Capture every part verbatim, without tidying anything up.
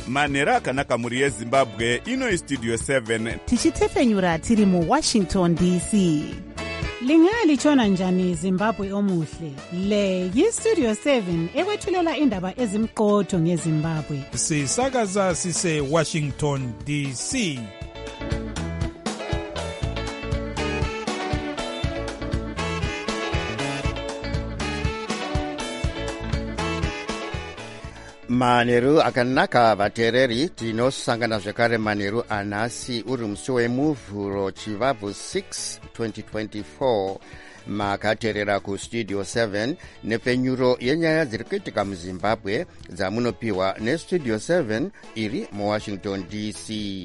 manhero akanaka mhuri yezimbabwe. Ino istudio seven tichitefenyura tiri muwashington D C. Lingalitshona njani Zimbabwe omuhle? Le yistudio seven ekwethulela indaba ezimqotho ngeZimbabwe. Sisakaza sise Washington D C. Manheru akanaka vateereri, tinosangana zvekare manheru anhasi uri musi wemuvhuro chivabvu six twenty twenty-four. Makateerera kustudio seven nepfenyuro yenyaya dziri kuitika muZimbabwe dzamunopiwa nestudio seven iri muWashington D C.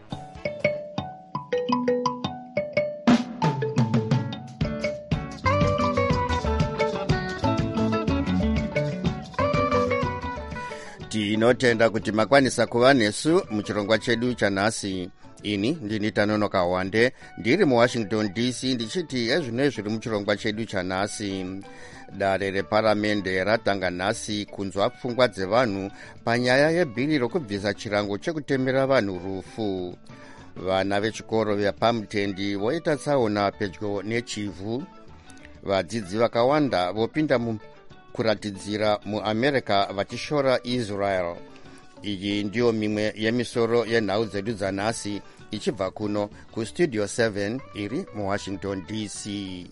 Tinotenda kuti makwanisa kuva nesu muchirongwa chedu chanhasi. Ini ndini Tanonoka Wande, ndiri muWashington D C, ndichiti ezvino zviri muchirongwa chedu chanhasi. Dare reparamende ratanga nhasi kunzwa pfungwa dzevanhu panyaya yebhiri rokubvisa chirango chekutemera vanhu rufu. Vana vechikoro vepamutende voita tsaona pedyo nechivhu. Vadzidzi vakawanda vopinda mu kuratidzira muAmerica vachishora Israel. Iyi ndiyo mimwe yemisoro yenhau dzedu dzanhasi ichibva kuno kustudio seven iri muWashington D C.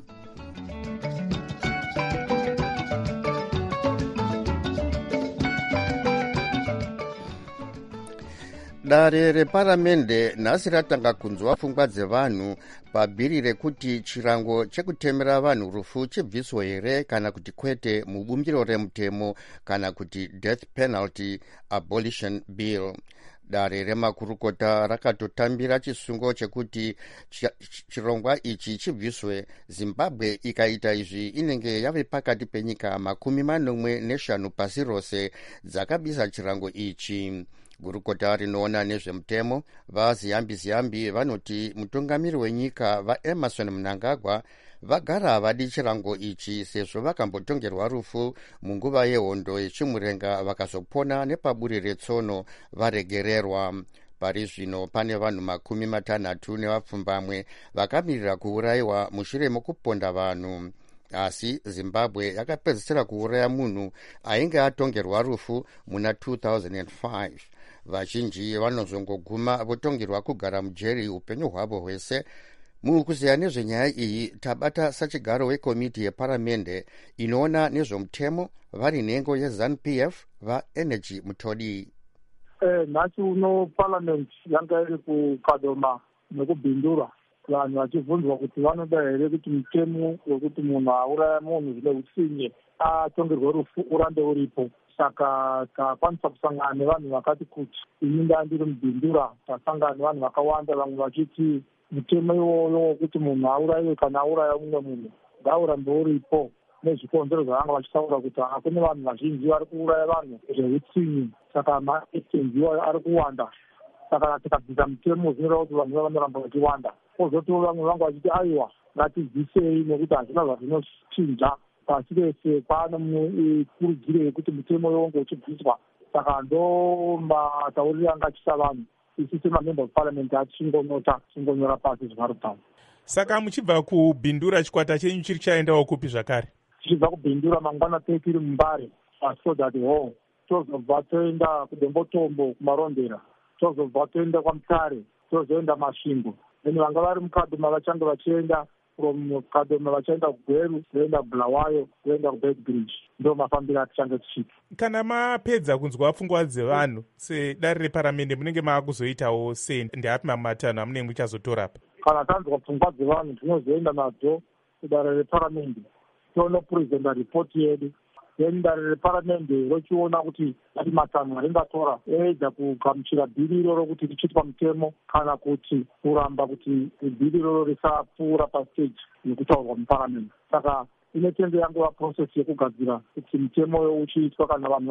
Dare reparamende nhasi ratanga kunzwa pfungwa dzevanhu pabhiri rekuti chirango chekutemera vanhu rufu chibviswe here kana kuti kwete mubumbiro remutemo kana kuti death penalty abolition bill. Dare remakurukota rakatotambira chisungo chekuti chirongwa ichi chibviswe. Zimbabwe ikaita izvi inenge yave pakati penyika makumi manomwe neshanu pasi rose dzakabisa chirango ichi. Gurukota rinoona nezvemutemo vaziyambi-ziyambi vanoti mutungamiri wenyika vaEmerson Mnangagwa vagara vadi chirango ichi sezvo vakambotongerwa rufu munguva yehondo yechimurenga vakazopona nepaburi retsono varegererwa. Pari zvino pane vanhu makumi matanhatu nevapfumbamwe vakamirira kuurayiwa mushure mokuponda vanhu. Asi Zimbabwe yakapedzisira kuuraya munhu ainge atongerwa rufu muna two thousand five. Vazhinji vanozongoguma votongerwa kugara mujeri upenyu hwavo hwese. Mukuziya nezvenyaya iyi tabata sachigaro wekomiti yeparamende inoona nezvomutemo vari nhengo yeZANU P F vaEnergy Mutodi. Eh, nhasi uno parliament yanga iri kukadoma nekubhindura vanhu vachibvunzwa kuti vanoda here kuti mutemo wekuti munhu auraya munhu zvine utsinye atongerwe rufu urambe uripo. Saka takwanisa kusangana nevanhu vakati kuti ini ndandiri mubhindura tasangana nevanhu vakawanda, vamwe vachiti mutemo iwoyo wekuti munhu aurayiwe kana auraya mumwe munhu ngaurambe uripo, nezvikonzero zvavanga vachitaura kuti hakune vanhu vazhinji vari kuuraya vanhu zveutsinye, saka maetenziwa ari kuwanda. Saka tikabvisa mutemo zvinoreva kuti vanhu vanoramba vachiwanda. Kozoti vamwe vanga vachiti aiwa ngatibvisei nekuti hazvina zvazinochinja pasi rese, pane mukurudziro yekuti mutemo yonge uchibviswa. Saka ndo matauriro anga achiita vanhu isu semamember of parliament achingonota chingonyora pasi zvinari kutaura. Saka muchibva kubhindura chikwata chenyu chiri chaendawo kupi zvakare? Tichibva kubhindura mangwana teki iri mumbare paSodat Hall, tozobva toenda kuDombotombo kumarondera, tozobva toenda kwaMutare, tozoenda Masvingo. Vanhu vanga vari mukadhoma vachange vachienda from Kadoma vachaenda kuGweru, voenda Bulawayo, voenda kuBedbridge. Ndo mafambiro atichange tichiita. Kana mapedza kunzwa pfungwa dzevanhu sedare reparamende munenge maakuzoitawo sei? Ndeapi matanho amunenge muchazotorapa? Kana tanzwa pfungwa dzevanhu tinozoenda nadzo kudare reparamende tonopurizenda ripoti yedu. Then dare reparamende rochiona kuti ati matanho aringatora eda kugamuchira bhiri iroro kuti richiitwa mutemo kana kuti kuramba kuti bhiri iroro risapfuura pastage yekutaurwa muparamende. Saka inotenge yangova process yekugadzira kuti mutemo uchiitwa kana vanhu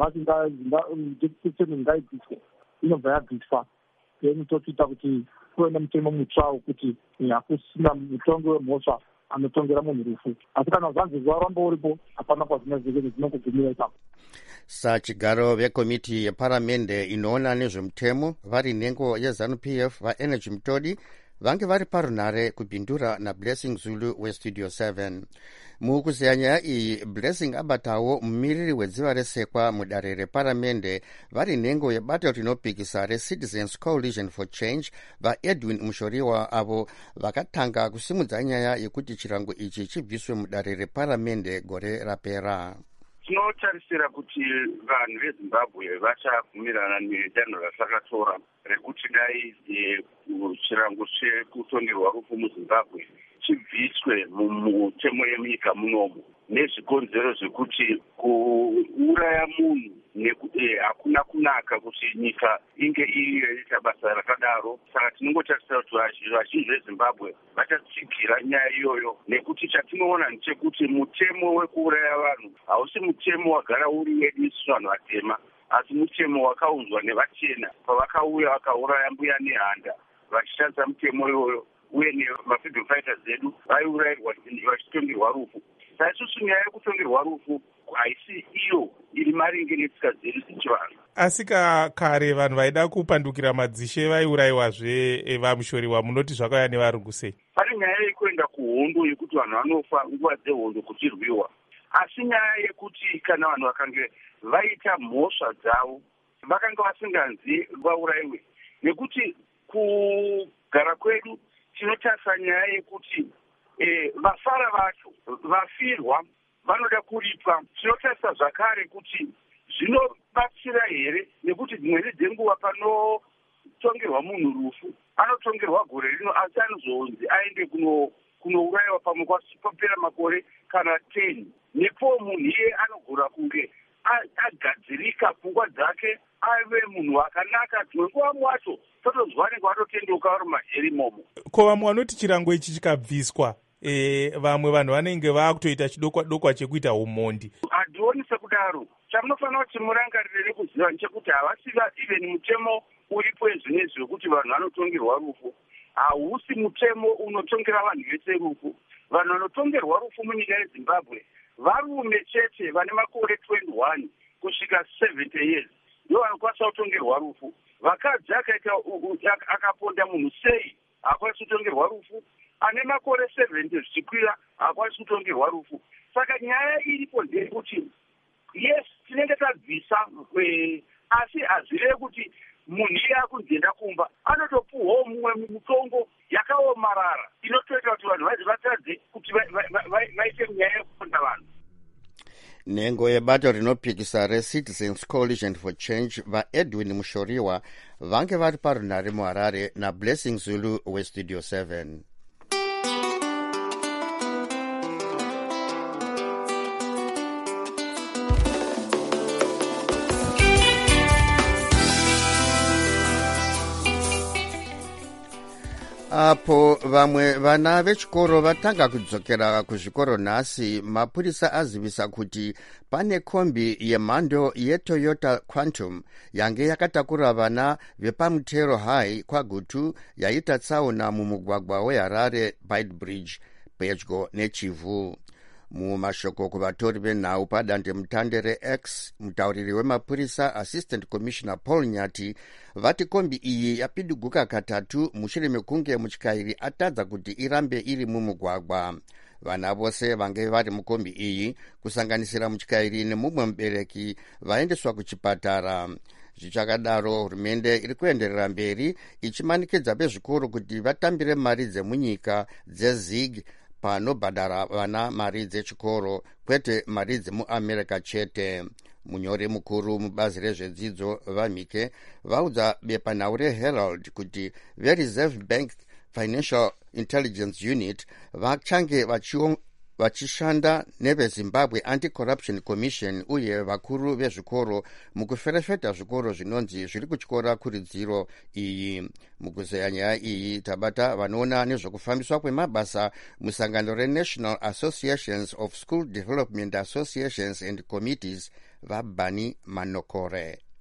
vati ngaibviswe inobva yabviswa. Then tochiita kuti kuve nemutemo mutsva wekuti hakusina mutongi wemhosva anotongera munhu rufu. Asi kana zvanzi zuva rambo uripo hapana kwazvinozvike zvinokugumira ipapo. Sachigaro vekomiti yeparamende inoona nezvemutemo vari nhengo yeZANU-P F vaEnergy Mutodi vange vari parunhare kubhindura naBlessing Zulu westudio seven. Mukuzeya nyaya iyi, Blessing abatawo mumiriri wedziva resekwa mudare reparamende vari nhengo yebato rinopikisa reCitizens Coalition for Change vaEdwin Mushoriwa avo vakatanga kusimudza nyaya yekuti chirango ichi chibviswe mudare reparamende gore rapera. Tinotarisira kuti vanhu veZimbabwe vachabvumirana nedanho rasakatora rekuti dai chirango chekutongerwa rufu muZimbabwe chibviswe mumutemo yemunyika munomu, nezvikonzero zvekuti kuuraya munhu hakuna kunaka kuti nyika inge iita basa rakadaro. Saka tinongotarisira kuti vazhinji veZimbabwe vachatsigira nyaya iyoyo, nekuti chatinoona ndechekuti mutemo wekuuraya vanhu hausi mutemo wagara uri wedu isusu vanhu vatema, asi mutemo wakaunzwa nevachena pavakauya vakauraya mbuya nehanda vachishandisa mutemo iyoyo, uye nemafreedom fighters zedu vaiurayirwa vachitongerwa rufu. Saka isusu nyaya yekutongerwa rufu haisi iyo iri maringe netsika dzedu sechivanhu. Asi kare vanhu vaida kupandukira madzishe vaiurayiwazve vamushoriwa, munoti zvakauya nevarungu sei? Pane nyaya yekuenda kuhondo yekuti vanhu vanofa nguva dzehondo kuchirwiwa, asi nyaya yekuti kana vanhu vakange vaita mhosva dzavo vakanga vasinganzi vaurayiwe, nekuti kugara kwedu tinotarisa nyaya yekuti eh, vafara vacho vafirwa vanoda kuripwa. Tinotarisa zvakare kuti zvinobatsira here, nekuti dzimweni dzenguva panotongerwa munhu rufu anotongerwa gore rino, asi anozonzi aende kunourayiwa pamwe kwapera makore kana teni. Nepo munhu iye anogona kunge agadzirika pfungwa dzake ave munhu wakanaka, dzimwe nguva mwacho totozwa nenge watotendoka vari majeri imomo. Ko vamwe vanoti chirango ichi chikabviswa, e, vamwe vanhu vanenge vakutoita chidokwa dokwa chekuita umhondi. Handioni sekudaro. Chamunofanira kuti murangarire nekuziva nechekuti havasiva even mutemo uripo ezvinezvi wekuti vanhu vanotongerwa rufu hausi mutemo unotongera vanhu vese rufu. Vanhu vanotongerwa rufu munyika yeZimbabwe varume chete vane makore twenty-one kusvika seventy years ndo vanokwanisa kutongerwa rufu. Vakadzi akaita akaponda munhu sei hakwanisi kutongerwa rufu, ane makore seventy zvichikwira hakwanisi kutongerwa rufu. Saka nyaya iripo ndeyekuti yes tinenge tabvisa, asi hazvireve kuti munhu iye akunzenda kumba anotopuhwawo mumwe mutongo yakaomarara inotoita kuti vanhu vazi vatadze kuti vaite nyaya yekuponda vanhu. Nhengo yebato rinopikisa reCitizens Coalition for Change vaEdwin Mushoriwa vange vari parunhare muHarare naBlessing Zulu westudio seven. Apo vamwe vana vechikoro vatanga kudzokera kuzvikoro nhasi, mapurisa azivisa kuti pane kombi yemhando yeToyota Quantum yange yakatakura vana vepamutero High kwagutu yaita tsaona mumugwagwa weHarare Beitbridge pedyo neChivu. Mumashoko kuvatori venhau padandemutande reX, mutauriri wemapurisa Assistant Commissioner Paul Nyati vati kombi iyi yapidiguka katatu mushure mekunge mutyairi atadza kuti irambe iri mumugwagwa. Vana vose vange vari mukombi iyi kusanganisira mutyairi nemumwe mubereki vaendeswa kuchipatara. Zvichakadaro, hurumende iri kuenderera mberi ichimanikidza vezvikoro kuti vatambire mari dzemunyika dzezig panobhadhara vana mari dzechikoro kwete mari dzemuamerica chete. Munyori mukuru mubazi rezvedzidzo vamhike vaudza bepanhau reHerald kuti veReserve Bank Financial Intelligence Unit vachange vachishanda neveZimbabwe Anti-Corruption Commission uye vakuru vezvikoro mukuferefeta zvikoro zvinonzi zviri kutyora kuridziro iyi. Mukuzeya nyaya iyi tabata vanoona nezvokufambiswa kwemabasa musangano reNational Associations of School Development Associations and Committees vaBani Manokore.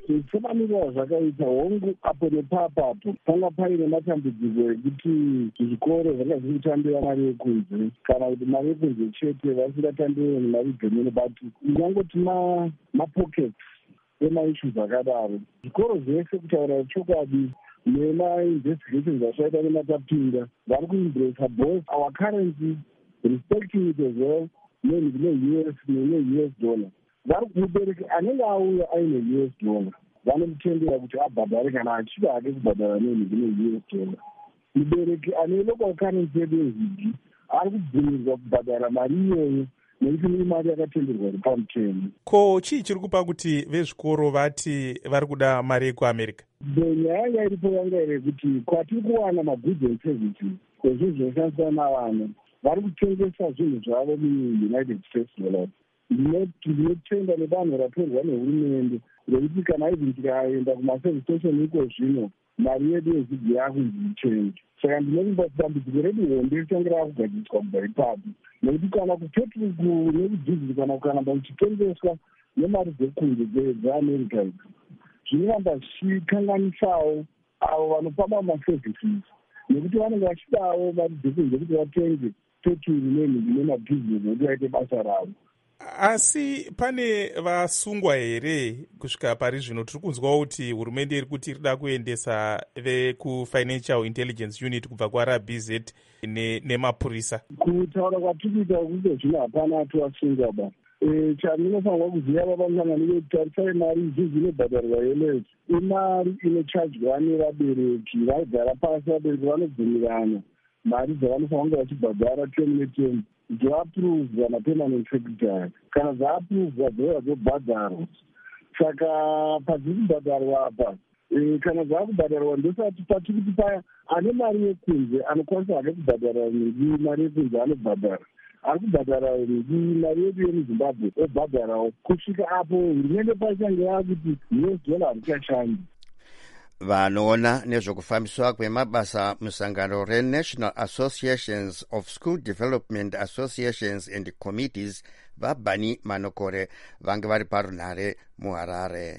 semaniro zvakaita hongu apo nepapapo panga paine matambudziko ekuti zvikoro zvanga zviri kutambira mari yekunze kana kuti mari yekunze chete vasingatambire mari dzemene but ingangoti mapockets emaissues akadaro zvikoro zvese kutaura chokwadi nema-investigations ashaita nematapinda vari kuembrace both our currency respecting it as well ne-U S ne-U S dollar vari kumubereki anenge auya aine U S dollar vanomutendera kuti abhadhare kana achida hake kubhadhara ne-U S dollar. Mubereki ane local currency yedu yezvigi ari kubvumirwa kubhadhara mari iyoyo nekuti mune mari yakatenderwa ri pamutemo. Ko chii chiri kupa kuti vezvikoro vati vari kuda mari yekuamerica? Nyaya yanga iripo yanga iri kuti kwatiri kuwana magoods and services kwezvinhu zvinoshandiswa navana vari kutengesa zvinhu zvavo muunited states dollars. Ndinotenda nedanho ratorwa nehurumende rekuti kana izvi tikaenda kumaservice station iko zvino mari yedu yezvigi yakunzi ichenji. Saka ndinoimba dambudziko redu hombe richange rakugadziriswa kubva ipapo nekuti kana kupetuku nekudhiziri kana kukanamba kuchitengeswa nemari dzekunze dzeamerica idzi zvinoramba zvichikanganisawo avo vanofamba mumaservices nekuti vanenge vachidawo mari dzekunze kuti vatenge peturu nenhumbi nemabhizinesi kuti vaite basa ravo. Asi pane vasungwa here kusvika pari zvino? Tiri kunzwawo kuti hurumende iri kuti irida kuendesa vekufinancial intelligence unit kubva kuR B Z nemapurisa. Kutaura kwatiri kuita kunge zvino hapana atovasungwa ba. Chandinofanirwa kuziva vavanangani vekutarisai mari izvi dzinobhadharwa yeles imari inocharjwa nevabereki vaigara pasi vabereki vanobvumirana mari dzavanofanira kunge vachibhadhara temu netemu dzoapuruvhwa napermanent secretary kana dzaapuruvhwa dzova dzobhadharwa. Saka padziri kubhadharwa apa kana dzaakubhadharwa ndosati patiri kuti paya ane mari yekunze anokwanisa hake kubhadhara nhumbi mari yekunze anobhadhara ari kubhadhara nhumbi mari yedu yemuzimbabwe obhadharawo kusvika apo hurumende pachange yakuti U S dollar harichashandi. Vanoona nezvokufambiswa kwemabasa musangano reNational Associations of School Development Associations and Committees vaBani Manokore vange vari parunhare muHarare.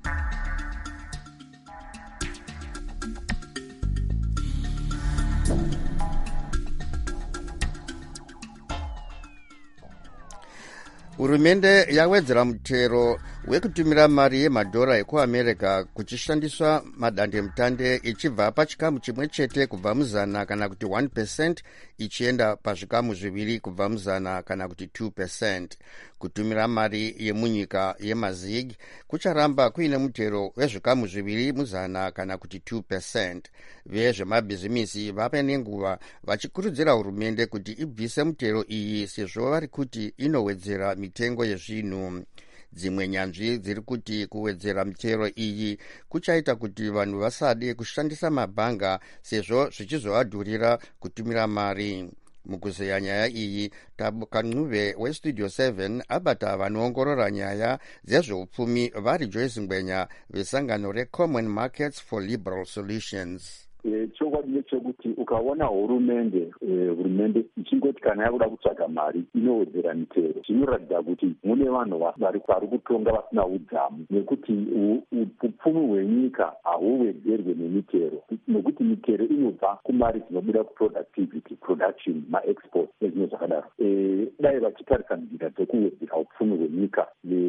Hurumende yawedzera mutero wekutumira mari yemadhora ekuamerica kuchishandiswa madandemutande ichibva pachikamu chimwe chete kubva muzana kana kuti one percent ichienda pazvikamu zviviri kubva muzana kana kuti two percent. Kutumira mari yemunyika yemazig kucharamba kuine mutero wezvikamu zviviri muzana kana kuti two percent. Vezvemabhizimisi vave nenguva vachikurudzira hurumende kuti ibvise mutero iyi sezvo vari kuti inowedzera mitengo yezvinhu. Dzimwe nyanzvi dziri kuti kuwedzera mitero iyi kuchaita kuti vanhu vasade kushandisa mabhanga sezvo zvichizovadhurira kutumira mari. Mukuzeya nyaya iyi, Tabuka Ncube weStudio seven abata vanoongorora nyaya dzezveupfumi vari Joyce Ngwenya vesangano reCommon Markets for Liberal Solutions. Chokwadi ndechekuti ukaona hurumende hurumende ichingoti kana yakuda kutsvaga mari inowedzera mitero zvinoratidza kuti mune vanhu vari kutonga vasina udzamu nekuti upfumi hwenyika hahuwedzerwe nemitero nekuti mitero inobva kumari dzinobuda kuproductivity production maexport nezvimwe zvakadaro. Dai vachitarisa nzira dzekuwedzera upfumi hwenyika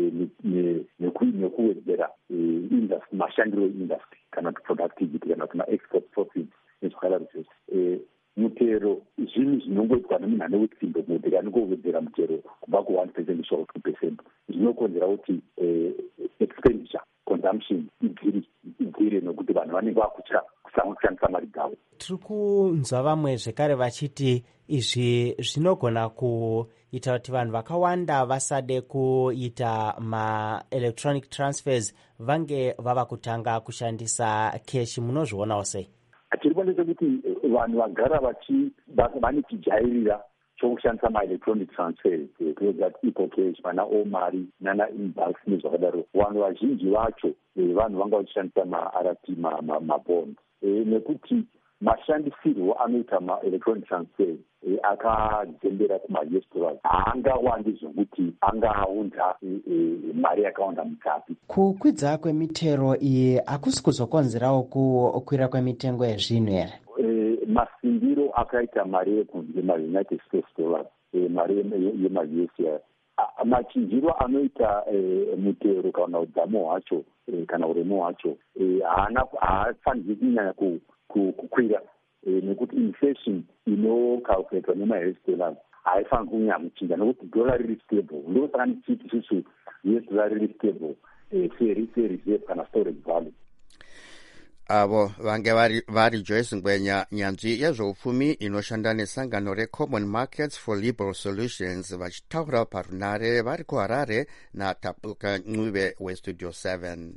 nekuwedzera mashandiro eindustry kana kuti productivity kana kuti maexport profits nezvakadaro zvese. Mutero zvinhu zvinongoitwa nemunhu ane utsimbo mudhiri anongowedzera mutero kubva ku one percent kusvika ku two percent zvinokonzera kuti expenditure consumption igwire nokuti vanhu vanenge vakutya kushandisa mari dzavo. Tiri kunzwa vamwe zvekare vachiti izvi zvinogona kuita kuti vanhu vakawanda vasade kuita ma-electronic transfers vange vava kutanga kushandisa keshi. Munozvionawo sei? Tiri kuonesa kuti vanhu vagara vane chijairira chokushandisa ma-electronic transfers kuedzati ipo cash mana omari nana inbox nezvakadaro. Vanhu vazhinji vacho vanhu vanga vachishandisa ma-R T mabond nekuti mashandisirwo anoita ma-electronic transfers e, akadzembera kuma-us dollars haangawandi zvokuti angaunda e, e, mari yakawanda mutapi. Kukwidza kwemitero iyi hakusi kuzokonzerawo kukwira kwemitengo yezvinhu here? E, masimbiro akaita mari yekunze yema-united states dollars, e, mari yema-U S machinjiro anoita e, mutero kana udzamu hwacho e, kana uremu hwacho haafaniri kunyanya kukwira e, nekuti inflation inocalculatewa nema-U S dollars haifaniri kunyanya kuchinja nekuti dollar riri stable. Ndosaka ndichiti isusu U S dollar riri stable sereserve kana storage value. avo vange vari, vari Joyce Ngwenya, nyanzvi yezveupfumi inoshanda nesangano reCommon Markets for Liberal Solutions, vachitaura parunare vari kuHarare naTapuka Ncube weStudio seven.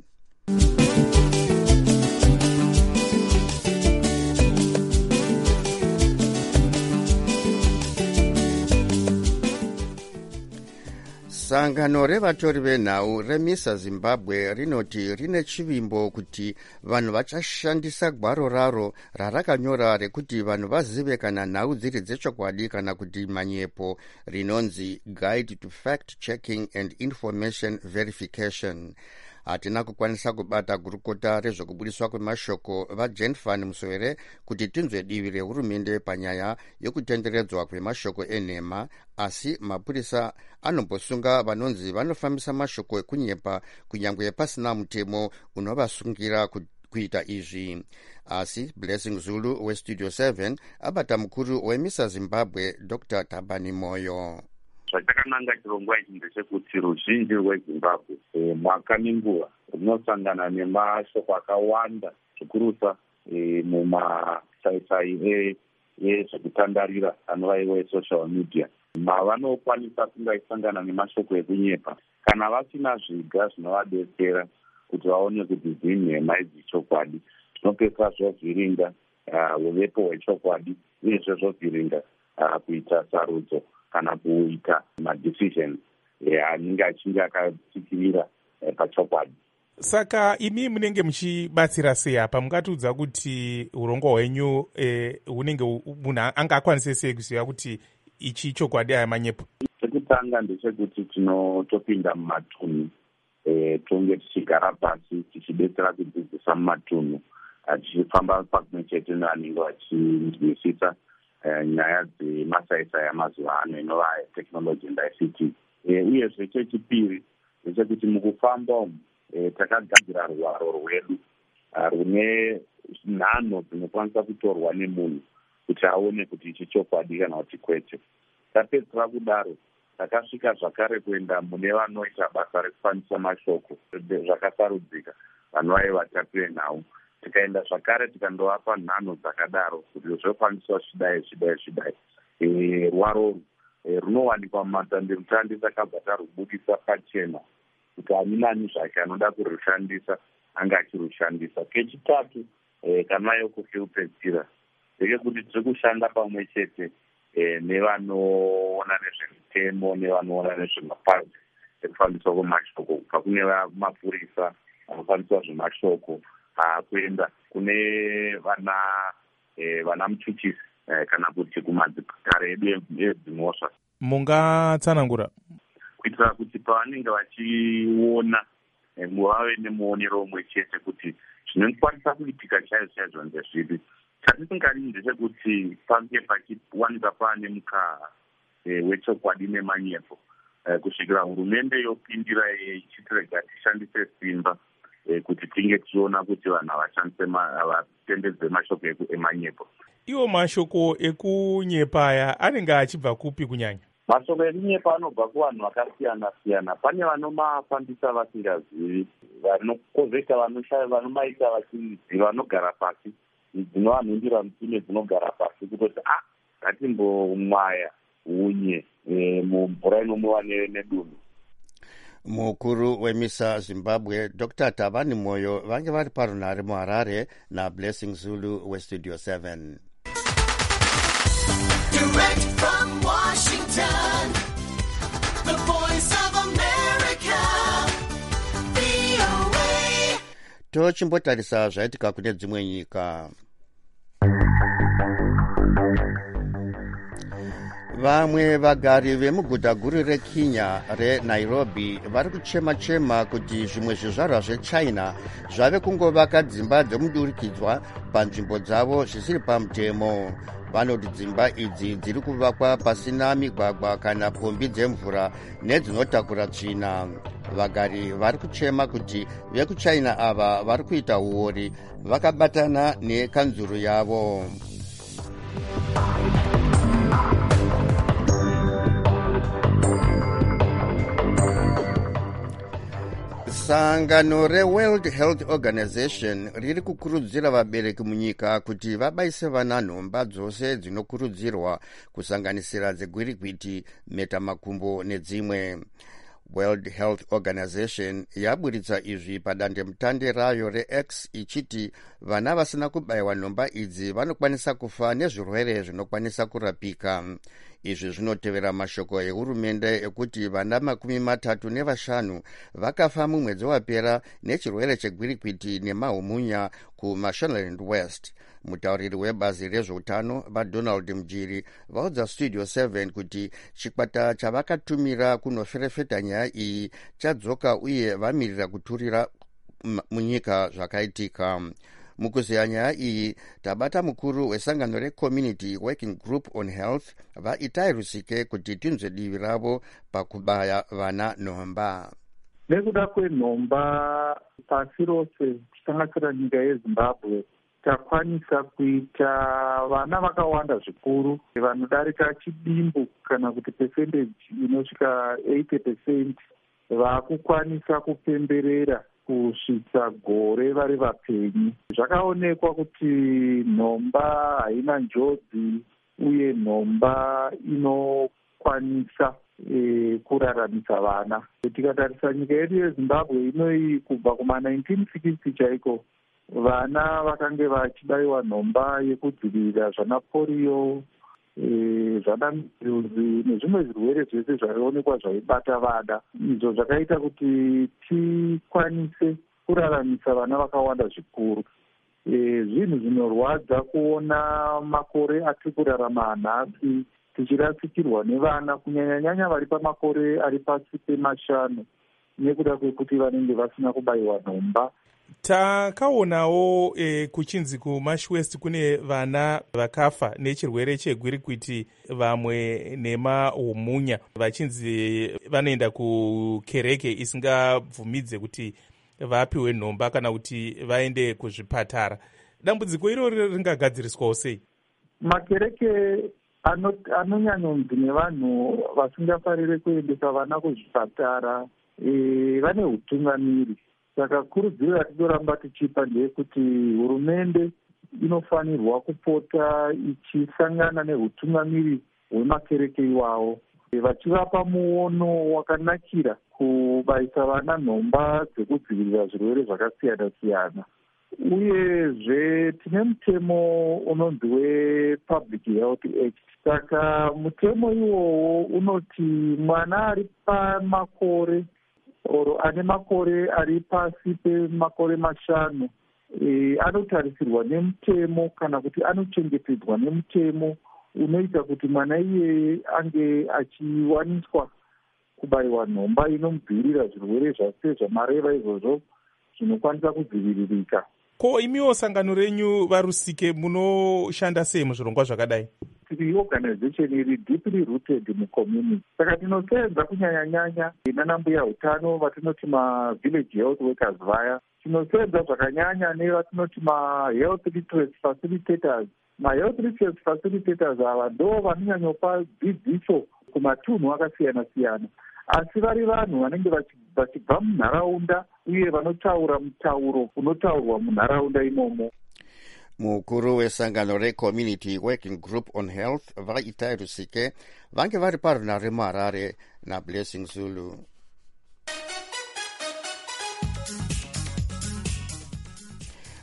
Sangano revatori venhau remisa Zimbabwe rinoti rine chivimbo kuti vanhu vachashandisa gwaro raro rarakanyora rekuti vanhu vazive kana nhau dziri dzechokwadi kana kuti manyepo, rinonzi Guide to Fact Checking and Information Verification. Hatina kukwanisa kubata gurukota rezvekubudiswa kwemashoko vaJenfan Muswere kuti tinzwe divi rehurumende panyaya yokutenderedzwa kwemashoko enhema, asi mapurisa anombosunga vanonzi vanofambisa mashoko ekunyepa kunyangwe pasina mutemo unovasungira kuita izvi. Asi Blessing Zulu weStudio seven abata mukuru wemisa Zimbabwe Doctor Thabani Moyo. Zvachakananga chirongwa ichi ndechekuti ruzhinji rweZimbabwe e, mwaka nenguva runosangana nemashoko akawanda zvikurusa e, mumasaisai ezvekutandarira anova iwo esocial media. Mavanokwanisa kungaisangana nemashoko ekunyepa kana vasina zviga zvinovadetsera kuti vaone kuti zvinhema idzechokwadi, zvinopesa zvovhiringa uvepo hwechokwadi uyezve zvovhiringa kuita sarudzo kana kuita madecision anenge achinge akatsikirira pachokwadi. Saka imi munenge muchibatsira sei apa? Mungatiudza kuti urongwa hwenyu hunenge munhu anga akwanise sei kuziva kuti ichi chokwadi aya manyepo? Chekutanga ndechekuti tinotopinda mumatunhu tonge tichigara pasi tichidetsera kudzidzisa mumatunhu, tichifamba pamwe chete nevanenge vachinzwisisa nyaya dzemasaisai amazuva ano inova technology and I C T. Uyezve chechipiri ndechekuti mukufamba umu takagadzira rwaro rwedu rune nhano dzinokwanisa kutorwa nemunhu kuti aone kuti ichi chokwadi kana kuti kwete. Tapedzera kudaro takasvika zvakare kuenda mune vanoita basa rekufambisa mashoko zvakasarudzika, vanovai vatapi venhau. Tikaenda zvakare tikandovapa nhano dzakadaro kuti zvofambiswa zvidai zvidai zvidai. Rwaro runowanikwa mumatandemutande takabva tarubudisa pachena kuti ani nani zvake anoda kurushandisa anga achirushandisa. Kechitatu kana yokupedzisira ndekekuti tiri kushanda pamwe chete nevanoona nezvemitemo nevanoona nezvemapazi ekufambiswa kwemashoko, kubva kune mapurisa anofambiswa zvemashoko kuenda kune vana vana muchuchisi kana kuti kumadzipatara edu edzimhosva. Mungatsanangura kuitira kuti pavanenge vachiona vave nemuonero umwe chete kuti zvinokwanisa kuitika chaizvo chaizvo ndezvipi. Chatisingadii ndechekuti pange pachiwanika paane mukaha wechokwadi nemanyepo kusvikira hurumende yopindira ichitirega tishandise simba kuti tinge tichiona kuti vanhu vatendedze mashoko emanyepo. Iwo mashoko ekunyepa aya anenge achibva kupi kunyanya? Mashoko ekunyepa anobva kuvanhu vakasiyana siyana. Pane vanomafambisa vasingazivi, vanokozeka vanomaita vachiziva, vanogara pasi, dzinovanhundira mutime dzinogara pasi kutoti ah ngatimbomwaya unye mumvura inomwiwa nedunhu. Mukuru wemisa Zimbabwe Doctor Thabani Moyo vange vari parunare muHarare naBlessing Zulu weStudio seven. Direct from Washington, the voice of America, V O A. Tochimbotarisa zvaitika kune dzimwe nyika. vamwe vagari vemuguta guru rekenya renairobi vari kuchema-chema kuti zvimwe zvizvarwa zvechina zvave kungovaka dzimba dzemudurikidzwa panzvimbo dzavo zvisiri pamutemo. Vanoti dzimba idzi dziri kuvakwa pasina migwagwa kana pombi dzemvura nedzinotakura tsvina. Vagari vari kuchema kuti vekuchina ava vari kuita uori vakabatana nekanzuru yavo. Sangano reWorld Health Organization riri kukurudzira vabereki munyika kuti vabaise vana nhomba dzose dzinokurudzirwa kusanganisira dzegwirikwiti, mhetamakumbo nedzimwe. World Health Organization yaburitsa izvi padandemutande rayo reX ichiti vana vasina kubayiwa nhomba idzi vanokwanisa kufa nezvirwere zvinokwanisa kurapika. Izvi zvinotevera mashoko ehurumende ekuti vana makumi matatu nevashanu vakafa mumwedzi wapera nechirwere chegwirikwiti nemahumunya kuMashonaland West. Mutauriri webazi rezveutano vaDonald Mjiri vaudza Studio seven kuti chikwata chavakatumira kunoferefeta nyaya iyi chadzoka uye vamirira kuturira munyika zvakaitika. Mukuziya nyaya iyi tabata mukuru wesangano reCommunity Working Group on Health vaItai Rusike kuti tinzwe divi ravo pakubaya vana nhomba. Nekuda kwenhomba pasi rose tisanganisira nyika yeZimbabwe takwanisa kuita vana vakawanda zvikuru vanodarika chidimbu kana kuti percentage inosvika eighty percent vakukwanisa kupemberera kusvitsa gore vari vapenyu. Zvakaonekwa kuti nhomba haina njodzi uye nhomba inokwanisa e, kuraramisa vana. Tikatarisa nyika yedu yeZimbabwe inoi kubva kuma nineteen sixty chaiko vana vakange vachibayiwa nhomba yekudzivirira zvana polio, e, zvana measles nezvimwe zvirwere zvese zvaionekwa zvaibata vana. Izvo zvakaita kuti tikwanise kuraramisa vana vakawanda zvikuru. E, zvinhu zvinorwadza kuona makore atiri kurarama nhasi tichirasikirwa nevana kunyanya-nyanya vari pamakore ari pasi pemashanu nekuda kwekuti vanenge vasina kubayiwa nhomba. Takaonawo e, kuchinzi kuMash West kune vana vakafa nechirwere chegwirikwiti, vamwe nemahumunya, vachinzi vanoenda kukereke isingabvumidze kuti vapiwe nhomba kana kuti vaende kuzvipatara. Dambudziko iroro ringagadziriswawo sei? Makereke anonyanyonzi nevanhu vasingafarire kuendesa vana kuzvipatara e, vane utungamiri. Saka kurudziro yatinoramba tichipa ndeyekuti hurumende inofanirwa kupota ichisangana nehutungamiri hwemakereke iwawo vachivapa muono wakanakira kubayisa vana nhomba dzekudzivirira zvirwere zvakasiyana-siyana. Uyezve tine mutemo unonzi wePublic Health Act. Saka mutemo iwowo unoti mwana ari pamakore oro ane makore ari pasi pemakore mashanu e, anotarisirwa nemutemo kana kuti anochengetedzwa nemutemo unoita kuti mwana iyeye ange achiwaniswa kubayiwa nhomba inomudzivirira zvirwere zvase zvamareva izvozvo zvinokwanisa kudziviririka. Ko imiwo sangano renyu vaRusike munoshanda sei muzvirongwa zvakadai? Tiri organization iri deeply rooted mucommunity. Saka tinosenza kunyanya-nyanya nanambuya utano vatinoti ma-village health workers vaya. Tinosenza zvakanyanya nevatinoti ma-health literacy facilitators. Ma-health literacy facilitators ava ndo vanonyanyopa dzidziso kumatunhu akasiyana-siyana. Asi vari vanhu vanenge vachibva munharaunda uye vanotaura mutauro unotaurwa munharaunda imomo. Mukuru wesangano reCommunity Working Group on Health vaItai Rusike vange vari parunare muHarare naBlessing Zulu.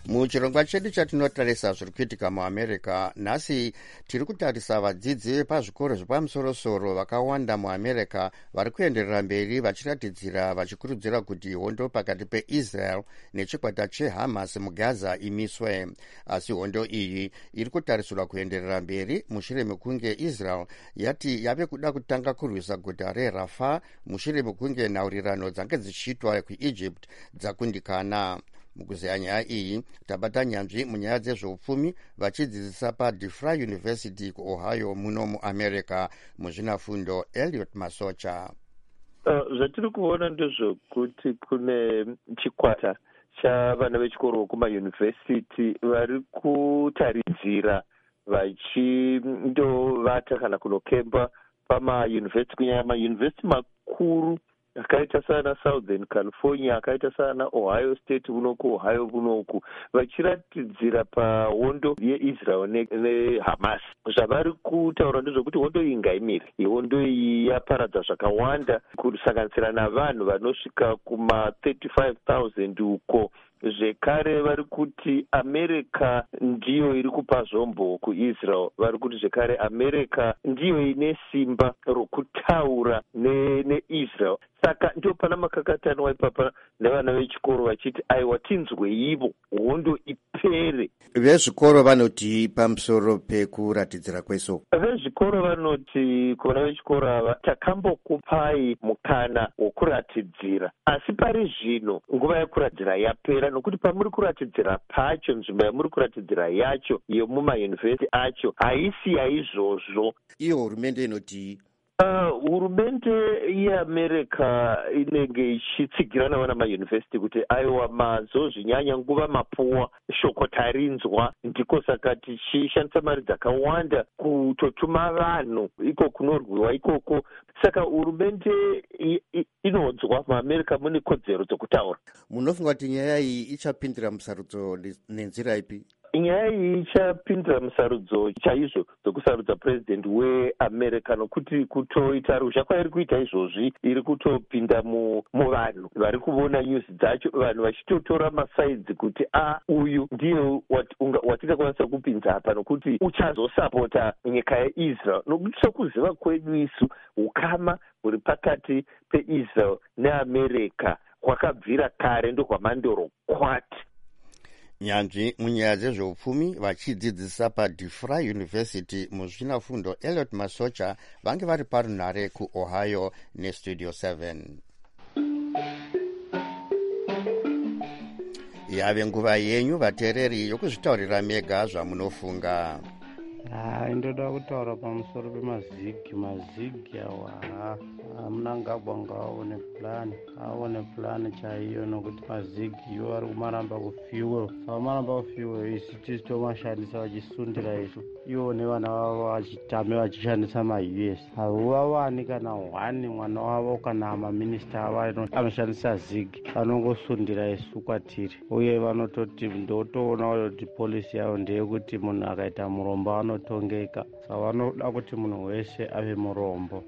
muchirongwa chedu chatinotarisa zviri kuitika muamerica nhasi tiri kutarisa vadzidzi vepazvikoro zvepamusorosoro vakawanda muamerica vari kuenderera mberi vachiratidzira vachikurudzira kuti hondo pakati peisrael nechikwata chehamas mugaza imiswe. Asi hondo iyi iri kutarisirwa kuenderera mberi mushure mekunge israel yati yave kuda kutanga kurwisa guta rerafa mushure mekunge nhaurirano dzange dzichiitwa kuegypt dzakundikana. Mukuzeya nyaya iyi tabata nyanzvi munyaya dzezveupfumi vachidzidzisa paDeFry University kuOhio muno muamerica muzvinafundo Elliot Masocha. Uh, zvatiri kuona ndezvekuti kune chikwata chavana vechikoro kumayunivhesiti vari kutaridzira vachindovata kana kunokemba pamayunivhesiti, kunyanya mayunivhesiti makuru akaita sana Southern California, akaita sana Ohio State unoku, Ohio unoku, vachiratidzira pahondo yeIsrael neHamas. Zvavari kutaura ndezvekuti hondo iyi ngaimiri. Hondo iyi yaparadza zvakawanda kusanganisira navanhu vanosvika kuma thirty-five thousand uko. Zvekare vari kuti America ndiyo iri kupa zvombo kuIsrael. Vari kuti zvekare America ndiyo ine simba rokutaura neIsrael. Saka ndio pana makakatanwa ipapa nevana vechikoro vachiti aiwa tinzweivo hondo ipere. Vezvikoro vanoti pamusoro pekuratidzira kwesoko. Vezvikoro vanoti kuvana vechikoro ava takambokupai mukana wokuratidzira, asi pari zvino nguva yekuratidzira yapera, nokuti pamuri kuratidzira pacho, nzvimbo yamuri kuratidzira yacho yemumayunivhesiti acho haisi yaizvozvo. Iyo hurumende inoti Uh, hurumende yeAmerica inenge ichitsigirana vana mayunivhesiti kuti aiwa mazozvinyanya nguva mapuwa shoko tarinzwa, ndiko saka tichishandisa mari dzakawanda kutotuma vanhu iko kunorwiwa ikoko. Saka hurumende inonzwa muAmerica mune kodzero dzokutaura. Munofunga kuti nyaya iyi ichapindira musarudzo nenzira ipi? Nyaya iyi ichapindira musarudzo chaizvo dzokusarudza president weAmerica, nokuti kutoita rusha kwairi kuita izvozvi iri kutopinda muvanhu vari kuona news dzacho, vanhu vachitotora masaidzi kuti a uyu ndiye watingakwanisa kupinza apa nokuti uchazosapota nyika yeIsrael. Nokuti sokuziva kwedu isu ukama huri pakati peIsrael neAmerica kwakabvira kare ndokwamandoro kwati. Nyanzvi munyaya dzezveupfumi vachidzidzisa paDeFry University muzvinafundo Elliot Masocha vange vari parunhare kuOhio neStudio seven. Yave nguva yenyu vateereri yokuzvitaurira mega zvamunofunga. Hai, ndoda kutaura pamusoro pemazigi. Mazigi awa hamuna ngabwanga aone plan aone plan chaiyo, nokuti mazigi iwo ari kumaramba kufuel. Saka maramba kufuel isi tisi tomashandisa vachisundira isu, iwo nevana vavo vachitame vachishandisa maU S. Havuvawani kana wani mwana wavo kana maminista avo anoshandisa zigi, vanongosundira isu kwatiri. Uye vanototi ndotoona kuti polisi yavo ndeyekuti munhu akaita murombo anotongeka, saka vanoda kuti munhu wese ave murombo.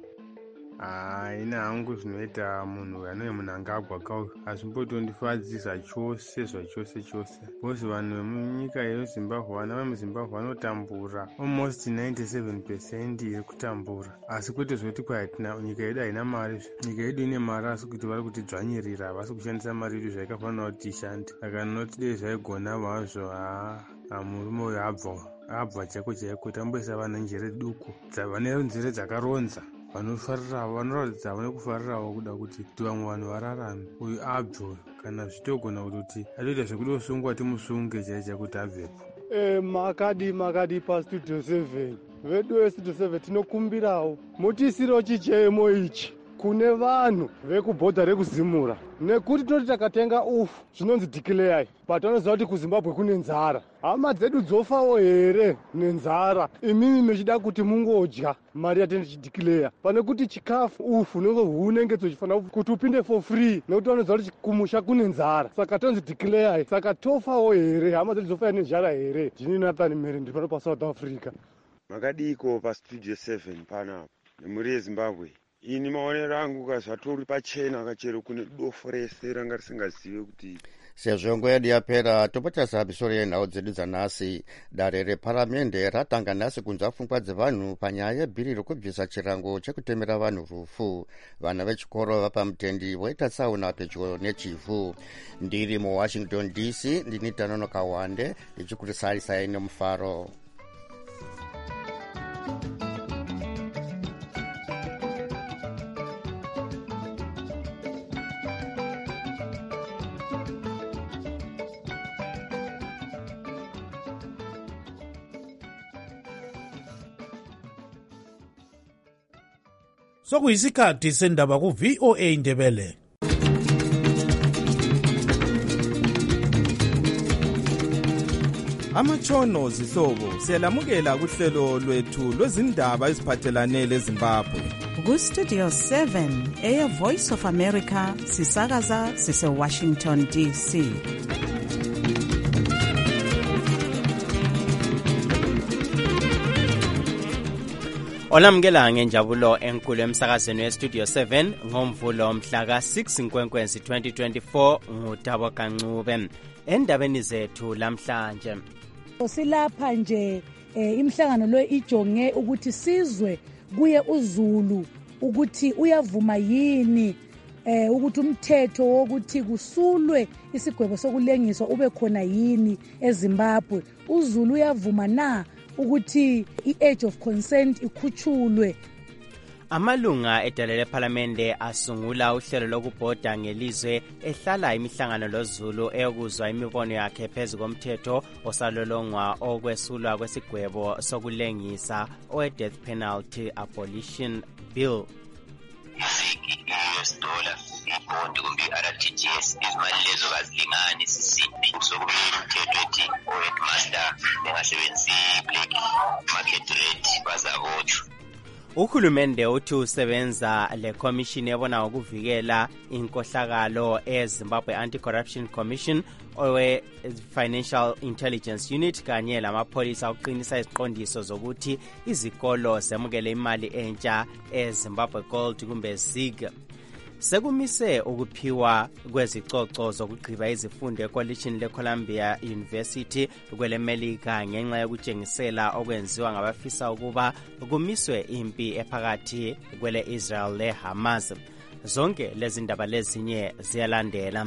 haina hangu zvinoita munhu anove munhu angagwaka hazvimbotondifadzisa chose zvachose chose, bhozi vanhu vemunyika yezimbabwe, vana vemuzimbabwe vanotambura almost ninety-seven percent iri kutambura, asi kwete zvoti kwatina nyika yedu haina mari. Nyika yedu ine mari asi kuti vari kutidzvanyirira, havasi kushandisa mari yedu zvaikafanira kuti ishande. Saka noti dei zvaigona vazvo ha murume uyo abva abva chaiko chaiko, tamboisa vana njere duku vane nzira dzakaronza, vanofarirawo vanoratidza vane kufarirawo kuda kuti vamwe vanhu vararame. Uyu abve kana zvitogona kuti atoita zvekuti osungwa timusunge chaicha kuti abvepo. Eh, makadi makadi paStudio seven vedu veStudio seven tinokumbirawo mutisiro chichemo ichi kune vanhu vekubhodha rekuzimura, nekuti toti takatenga ufu zvinonzi declare, but vanoziva kuti kuZimbabwe kune nzara. Hama dzedu dzofawo here nenzara, imimi mechida kuti mungodya mari yatende chideclare, pane kuti chikafu ufu hunenge tuchifanira kuti upinde for free, nekuti vanoziva kuti kumusha kune nzara. Saka tonzi declare, saka tofawo here, hama dzedu dzofa nenjara here. Ndini Nathan Mere ndiri pano paSouth Africa. Makadiko paStudio seven panapa nemhuri yeZimbabwe. Ini maonero angu kazvatori pachena kachero kune dofo rese ranga risingazive kuti sezvo nguva yedu yapera topota zabisoro yenhau dzedu dzanhasi. Dare reparamende ratanga nhasi kunzwa pfungwa dzevanhu panyaya yebhiri rekubvisa chirango chekutemera vanhu rufu. Vana vechikoro vapamutendi voita tsaona pedyo nechivhu. Ndiri muwashington D C ndini Tanonoka Wande ndichikurisalisai nemufaro. Sokuyisikhathi sendaba ku V O A Indebele. Amatshono zihlobo siyalamukela kuhlelo lwethu lwezindaba eziphathelane leZimbabwe. Ku Studio seven eya Voice of America sisakaza sise Washington D C. Olamukela ngenjabulo enkulu emsakazweni weStudio seven ngomvulo mhla ka six Nkwenkwezi twenty twenty-four ngutabo Kancube. Endabeni zethu lamhlanje silapha nje eh, imhlangano lo ijonge ukuthi sizwe kuye uZulu ukuthi uyavuma yini eh ukuthi umthetho wokuthi kusulwe isigwebo sokulengiswa ube khona yini eZimbabwe. uZulu uyavuma na ukuthi i-age of consent ikhutshulwe. Amalunga edale lePhalamende asungula uhlelo lokubhoda ngelizwe ehlala imihlangano loZulu eyokuzwa imibono yakhe phezu komthetho osalolongwa okwesulwa kwesigwebo sokulengisa owe-death penalty abolition bill. U S dollar ibhondi kumbe i-R T G S izimali lezo kazilingani sisiphi sokubeka umthetho ethi o-headmaster bengasebenzisi black market rate bazabotshwa. Uhulumende uthi usebenza le commission ebona ngokuvikela inkohlakalo eZimbabwe Anti-Corruption Commission owe Financial Intelligence Unit kanye lamapholisa uqinisa iziqondiso zokuthi izikolo zemukele imali entsha eZimbabwe Gold kumbe ZIG. Sekumise ukuphiwa kwezicoco zokugqiba izifundo ekolishini leColumbia University kwelemelika ngenxa yokutshengisela okwenziwa ngabafisa ukuba kumiswe impi ephakathi kwele Israel le Hamas. Zonke lezi ndaba lezinye ziyalandela.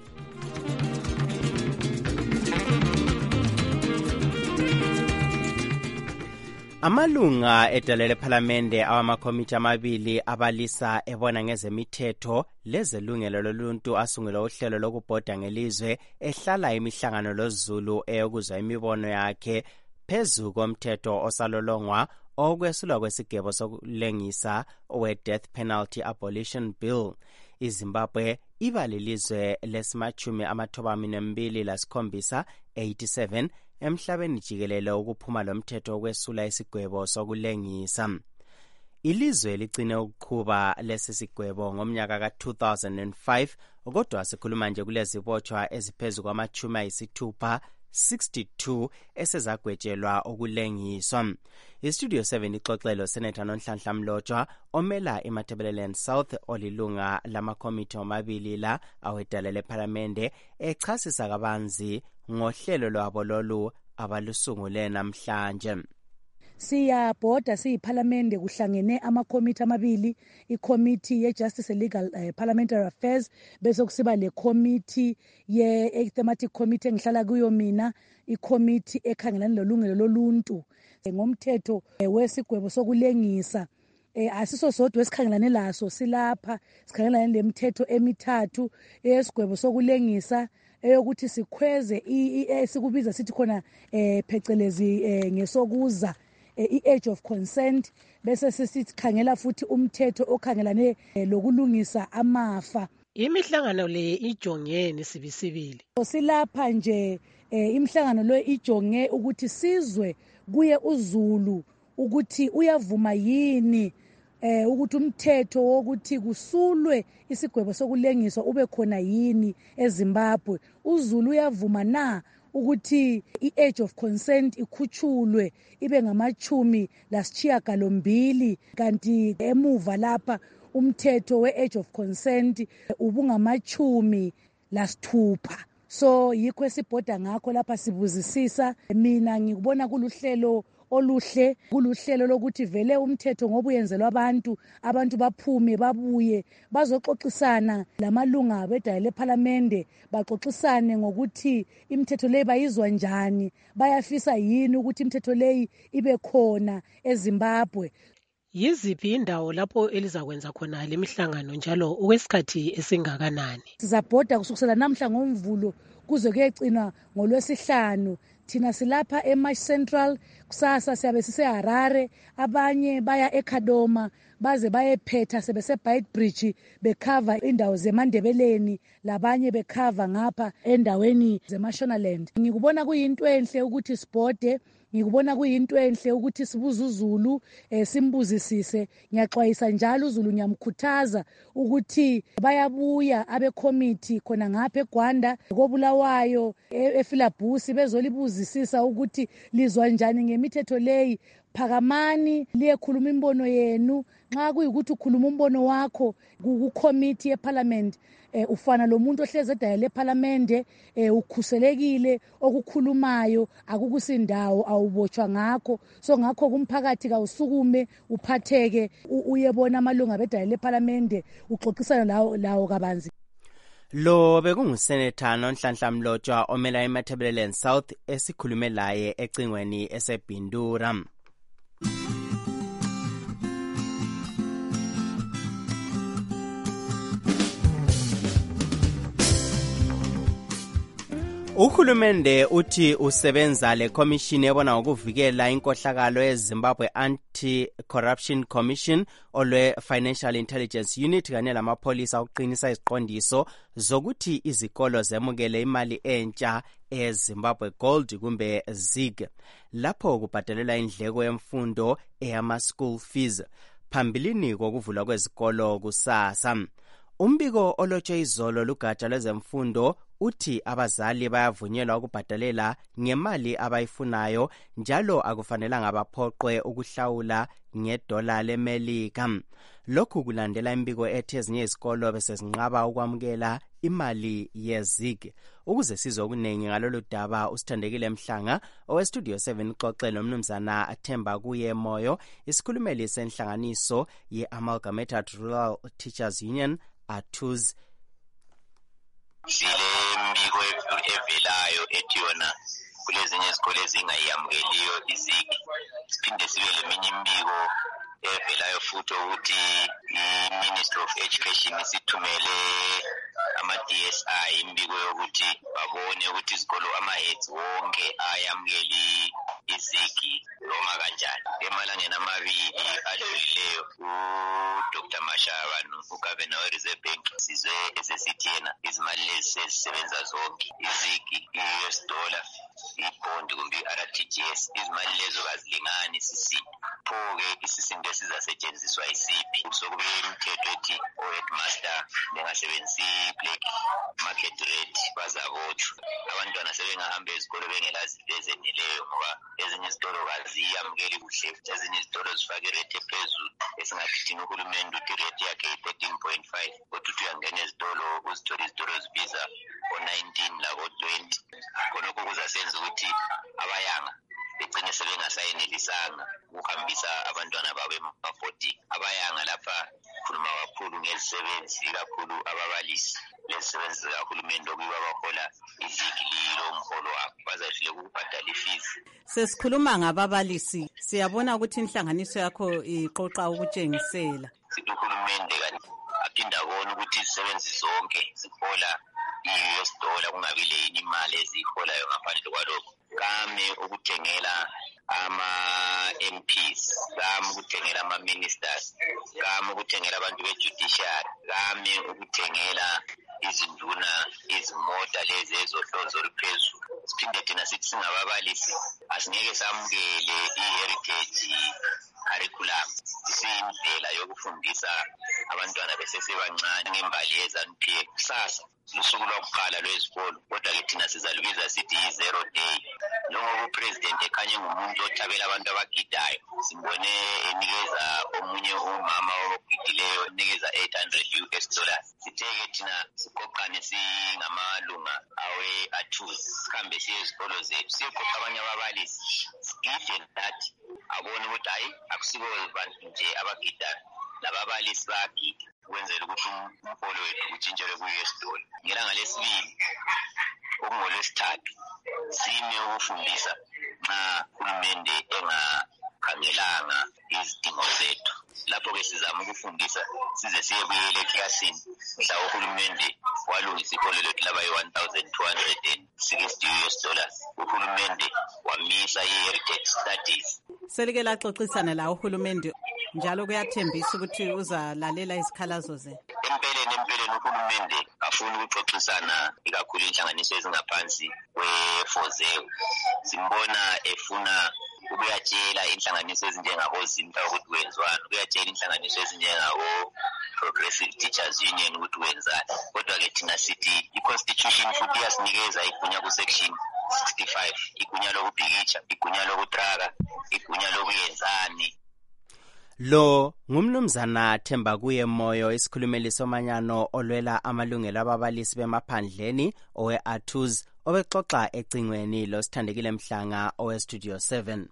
Amalunga edale lePhalamende awamakomiti amabili abalisa ebona ngezemithetho lezelungelo loluntu asungula uhlelo lokubhoda ngelizwe ehlala imihlangano loZulu eyokuzwa imibono yakhe phezu komthetho osalolongwa okwesulwa kwesigwebo sokulengisa owe-death penalty abolition bill. iZimbabwe iba lilizwe lesimachumi amathoba mbili lasikhombisa eighty-seven emhlabeni jikelele ukuphuma lomthetho okwesula isigwebo sokulengisa. Ilizwe ligcine ukuqhuba lesi sigwebo ngomnyaka ka two thousand five kodwa sikhuluma nje kulezibotshwa eziphezu kwamachumi ayisithupha sixty-two esezagwetshelwa okulengiswa. iStudio seven ixoxelo Senator Nonhlanhla Mlotshwa omela iMatabeleland South olilunga lamakomiti amabili la awedale lePhalamende echasisa kabanzi ngohlelo lwabo lolu abalusungule namhlanje. Siyabhoda siyiPhalamende kuhlangene amakomiti amabili, iCommittee ye-Justice and Legal uh, Parliamentary Affairs bese kusiba le committee ye-Thematic Committee engihlala kuyo mina, iCommittee ekhangelana lolungelo loluntu ngomthetho wesigwebo sokulengisa. Eh asiso sodwa esikhangelane laso silapha sikhangelana lemithetho emithathu esigwebo sokulengisa eyokuthi sikhweze esikubiza sithi khona eh phecelezi ngesokuza i-age of consent bese sisikhangela futhi umthetho okhangelane lokulungisa amafa. Imihlangano le ijongene sibisibili. Silapha nje imhlangano lo ijonge ukuthi sizwe kuye uZulu ukuthi uyavuma yini eh ukuthi umthetho wokuthi kusulwe isigwebo sokulengiswa ube khona yini eZimbabwe. uZulu uyavuma na ukuthi i-age of consent ikhutshulwe ibe ngamachumi lasishiyagalombili kanti emuva lapha umthetho we-age of consent ubungamachumi lasithupha. so yikho esibhoda ngakho lapha sibuzisisa. Mina ngikubona kuluhlelo oluhle, kuluhlelo lokuthi vele umthetho ngoba uyenzelwa abantu, abantu baphume babuye bazoxoxisana lamalunga bedayi lephalamende, baxoxisane ngokuthi imithetho leyi bayizwa njani, bayafisa yini ukuthi imithetho leyi ibe khona eZimbabwe. Yiziphi indawo lapho elizakwenza khona lemihlangano njalo okwesikhathi esingakanani? Sizabhoda kusukela namhla ngoMvulo kuze kuyegcina ngoLwesihlanu. Thina silapha eMarsh Central, kusasa siyabe siseHarare, abanye baya eKadoma baze bayephetha sebeseBeitbridge bekhava indawo zeMandebeleni, labanye bekhava ngapha endaweni zeMashonaland. Ngikubona kuyinto enhle ukuthi sibhode, ngikubona kuyinto enhle ukuthi sibuze uZulu eh, simbuzisise. Ngiyaxwayisa njalo uZulu, ngiyamkhuthaza ukuthi bayabuya abe committee khona ngapha eGwanda koBulawayo eFilabusi bezolibuzisisa ukuthi lizwa njani ngemithetho leyi. Phakamani liyekhuluma imbono yenu. Nxa kuyikuthi ukhuluma umbono wakho ku committee yeParliament, eh, ufana lo muntu ohleze edaya leParliament, eh, ukhuselekile, okukhulumayo akukusindawo, awubotshwa ngakho. So ngakho kumphakathi kawusukume uphatheke uyebona amalunga bedaya leParliament uxoxisana lawo lawo kabanzi. Lo bekungusenetha Nonhlanhla Mlotshwa omela eMatabeleland South esikhulume laye ecingweni eseBindura. Uhulumende uthi usebenza le commission ebona ngokuvikela inkohlakalo eZimbabwe Anti-Corruption Commission olwe Financial Intelligence Unit kanye lamapolisa ukuqinisa iziqondiso zokuthi izikolo zemukele imali entsha eZimbabwe Gold kumbe ZIG lapho kubhadalela indleko yemfundo eyama school fees phambilini kokuvulwa kwezikolo kusasa. Umbiko olotshwe izolo lugatsha lwezemfundo uthi abazali bayavunyelwa ukubhadalela ngemali abayifunayo njalo akufanelanga baphoqwe ukuhlawula ngedola leMelika. Lokhu kulandela imbiko ethi ezinye izikolo bese zinqaba ukwamukela imali yezig. Ukuze sizwe okunengi ngalolu daba usithandekile Mhlanga owestudio seven uxoxe nomnumzana Athemba kuye Moyo, isikhulumeli senhlanganiso ye-Amalgamated Rural Teachers Union Atuz. Sile mbiko evelayo ethi yona kulezinye izikole ezingayamukeliyo izigi. Siphinde sibe leminye imbiko evelayo futhi ukuthi i-Ministry of Education isithumele ama-D S I imbiko yokuthi babone ukuthi izikolo ama-heads wonke ayamukeli izigi noma kanjani. Emalangeni amabili adlulileyo uDr Mashaba uGavana we-Reserve Bank sizwe esesithi yena izimali lezi sezisebenza zonke izigi, i-U S dollar, i-bond kumbe i-R T G S, izimali lezo kazilingani isisindo. Pho-ke isisindo esizasetshenziswa isiphi? Sokube imithetho ethi o-headmaster bengasebenzisi black market rate bazabotshwa. Abantwana sebengahamba ezikolo bengelazi ezeneleyo ngoba ezinye izitolo kaziyamukeli kuhle, ezinye izitolo zifake irate ephezulu esingathi thina uhulumende uthi irate yakhe i-thirteen point five kodwa uthi uyangena ezitolo uzithola izitolo zibiza o-nineteen labo-twenty. Khonokho kuzasenza ukuthi abayanga begcine sebengasayenelisanga ukuhambisa abantwana babo emabhodini. Abayanga lapha khuluma kakhulu ngezisebenzi, kakhulu ababalisi lezisebenzi zikahulumende okuyibo abahola izigi lilo umholo wabo bazahlule ukubhadala ifees. Sesikhuluma ngababalisi, siyabona ukuthi inhlanganiso yakho iqoqa ukutshengisela. Sithi uhulumende kanti aphinda abona ukuthi izisebenzi zonke zihola i-U S dollar kungabi leyini imali eziholayo ngaphandle kwalokho. Kame ukuthengela ama-M Ps, kame ukuthengela ama-ministers, kame ukuthengela abantu be-judiciary, kame ukuthengela izinduna izimota lezi ezohlonzo oluphezulu. Siphinde thina sithi singababalisi asingeke samukele i-heritage curriculum isiyindlela yokufundisa abantwana besesebancane ngembali ye-ZANU P F. Kusasa lusuku lwakuqala lwezikolo kodwa-ke thina sizalubiza sithi yi-zero day. Njengoba upresident ekhanye ngumuntu othabela abantu abagidayo, simbone enikeza omunye umama ogidileyo enikeza eight hundred U S dollars. Sithe-ke thina siqoqane singamalunga we-atus sihambe siye ezikolo zethu siyeqoqa abanye ababalisi sigide nathi abone ukuthi hayi akusibo bantu nje abagidayo lababalisi bayagida ukwenzela ukuthi umholo wethu utshintshelwe ku-U S dollar. Ngelanga lesibili okungolwesithathu sime ukufundisa nxa uhulumende engakhangelanga izidingo zethu. Lapho-ke sizama ukufundisa size siyebuyela eklasini mhla uhulumende walungisa iholo lethu laba yi-one thousand two hundred sixty U S dollars. Uhulumende wamisa i-heritage studies. Selike laxoxisana la uhulumende njalo kuyathembisa ukuthi uzalalela izikhalazo ze. Empeleni empeleni uhulumende afuna ukuxoxisana ikakhulu inhlanganiso ezingaphansi kwe-Fozeo. Simbona efuna ukuyatshela inhlanganiso ezinjengabo Zimta ukuthi wenzwani, ukuyatshela inhlanganiso ezinjengabo Progressive Teachers Union ukuthi wenzani. Kodwa-ke thina sithi i-Constitution futhi iyasinikeza igunya ku-section sixty-five, igunya lokubhikitsha, igunya lokutraka, igunya lokuyenzani. Lo ngumnumzana Themba kuye Moyo, isikhulumeli somanyano olwela amalungelo ababalisi bemaphandleni owe-atus obexoxa ecingweni lo Sithandekile Mhlanga owe-Studio seven.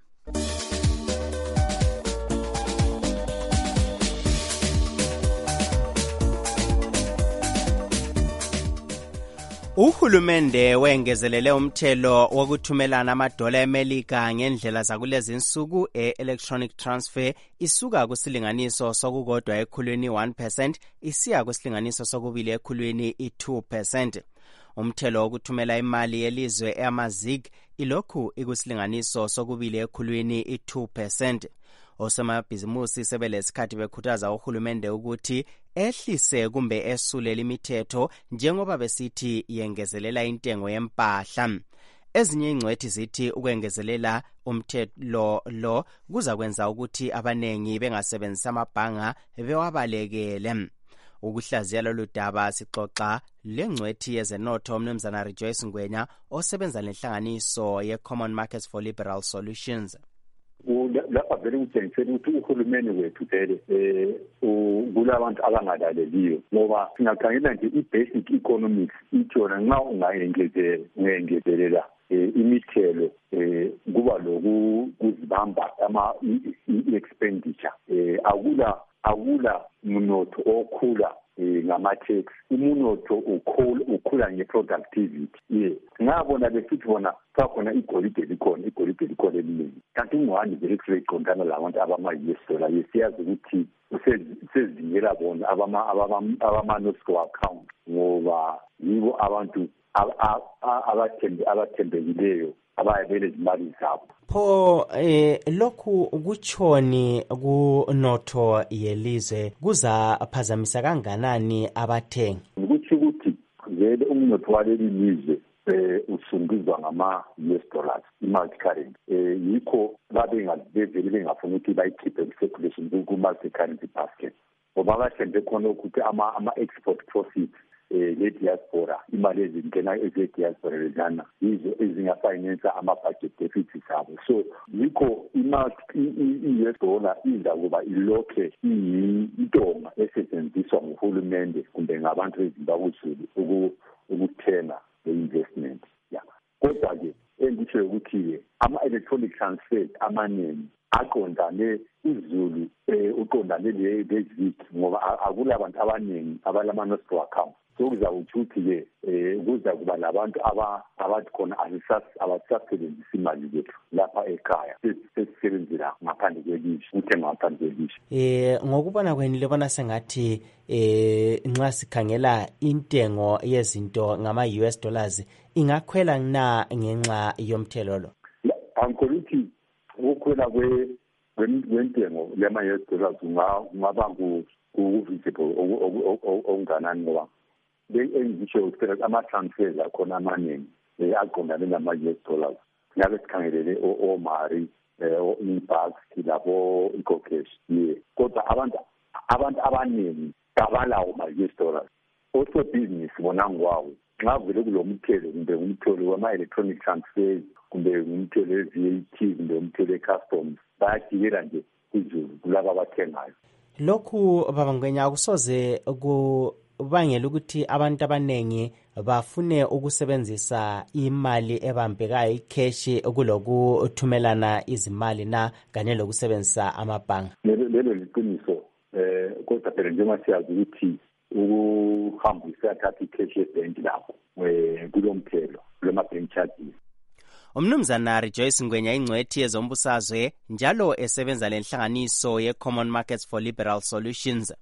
Uhulumende wengezelele umthelo wokuthumelana amadola eMelika ngendlela zakulezi insuku e-electronic transfer isuka kusilinganiso sokukodwa ekhulwini one percent isiya kusilinganiso sokubili ekhulwini i-two percent. Umthelo wokuthumela imali yelizwe eAmazig ilokhu ikusilinganiso sokubili ekhulwini i-two percent. Osomabhizimusi sebelesikhathi bekhuthaza uhulumende ukuthi ehlise kumbe esulela imithetho njengoba besithi yengezelela intengo yempahla. Ezinye ingcwethi zithi ukwengezelela umthelo lo kuza kwenza ukuthi abanengi bengasebenzisa amabhanga bewabalekele. Ukuhlaziya lolu daba sixoxa lengcwethi yezenotho umnumzana Rejoice Ngwenya osebenza lenhlanganiso ye-Common Markets for Liberal Solutions. Lapha vele kutshengisela ukuthi uhulumeni wethu vele um kulabantu abangalaleliyo ngoba singakhangela nje i-basic economics itshona nxa ungayengezelela imithelo kuba lokuzibamba ama-expenditure akula akula mnotho okhula ngama-tax. Umunotho ukhula nge-productivity. Ye ngabona besithi bona sakhona igolide likhona igolide likhona eliningi kanti ingwani vele kusuke iqondana labantu abama-U S dollar yesiyazi ukuthi sezingela bona abama-nosco account ngoba yibo abantu abathembekileyo abayabele izimali zabo. Pho eh lokhu kuchoni kunotho yelizwe kuzaphazamisa kanganani abathengi? Ukuthi ukuthi vele umnotho waleli lizwe eh usungizwa ngama-U S dollars i-multi currency eh yikho babe ngavele bengafuna ukuthi bayikhiphe ku-circulation ku-multi currency basket ngoba bathembe khona ukuthi ama-export profits eh le-diaspora imali ezingena eze-diaspora lezana yizo ezingafinansa ama-budget deficits abo. So yikho i-U S dollar idla kuba ilokhe iyintonga esetshenziswa nguhulumende kumbe ngabantu beZimbabwe ukuthenga le-investment. Ya kodwa-ke engitsho ukuthi-ke ama-electronic transfers amaningi aqondane izulu eh uqondane leziki ngoba akula abantu abaningi abalama-nosco account. So kuza ukuthi-ke um kuza kuba labantu abathi khona abasasebenzisa imali yethu lapha ekhaya sesisebenzela ngaphandle kwelizwe uthenga ngaphandle kwelizwe. Eh ngokubona kwenu lebona sengathi eh nxa sikhangela intengo yezinto ngama-U S dollars ingakhwela na ngenxa yomthelo lo? Angikhuluthi ukukhwela kwentengo yama-U S dollars kungaba ku-visible okunganani ngoba engisho ukuthi ama-transfers akhona amaningi aqondane nama-U S dollars. Ngabe sikhangelele o-Mari, o-Impact, labo i-Cocash. Ye kodwa abantu abantu abaningi abalawo ama-U S dollars. Osebhizinisi bona ngwawo nxa vele kulo mthelo kumbe umthelo wama-electronic transfers kumbe umthelo we-V A T kumbe umthelo we-customs bayajikela nje kuzulu kulaba abathengayo. Lokhu baba Ngwenya akusoze kubangela ukuthi abantu abanengi bafune ukusebenzisa imali ebambekayo ikheshi kulokuthumelana izimali na kanye lokusebenzisa amabhangi. Lelo liqiniso eh kodwa phela njengoba siyazi ukuthi ukuhambisa thatha ikheshi ebhenki lapho kulomthelo kulama-bank charges. Umnumzana Rejoice Ngwenya ingcwethi yezombusazwe njalo esebenza lenhlanganiso ye-Common Markets for Liberal Solutions.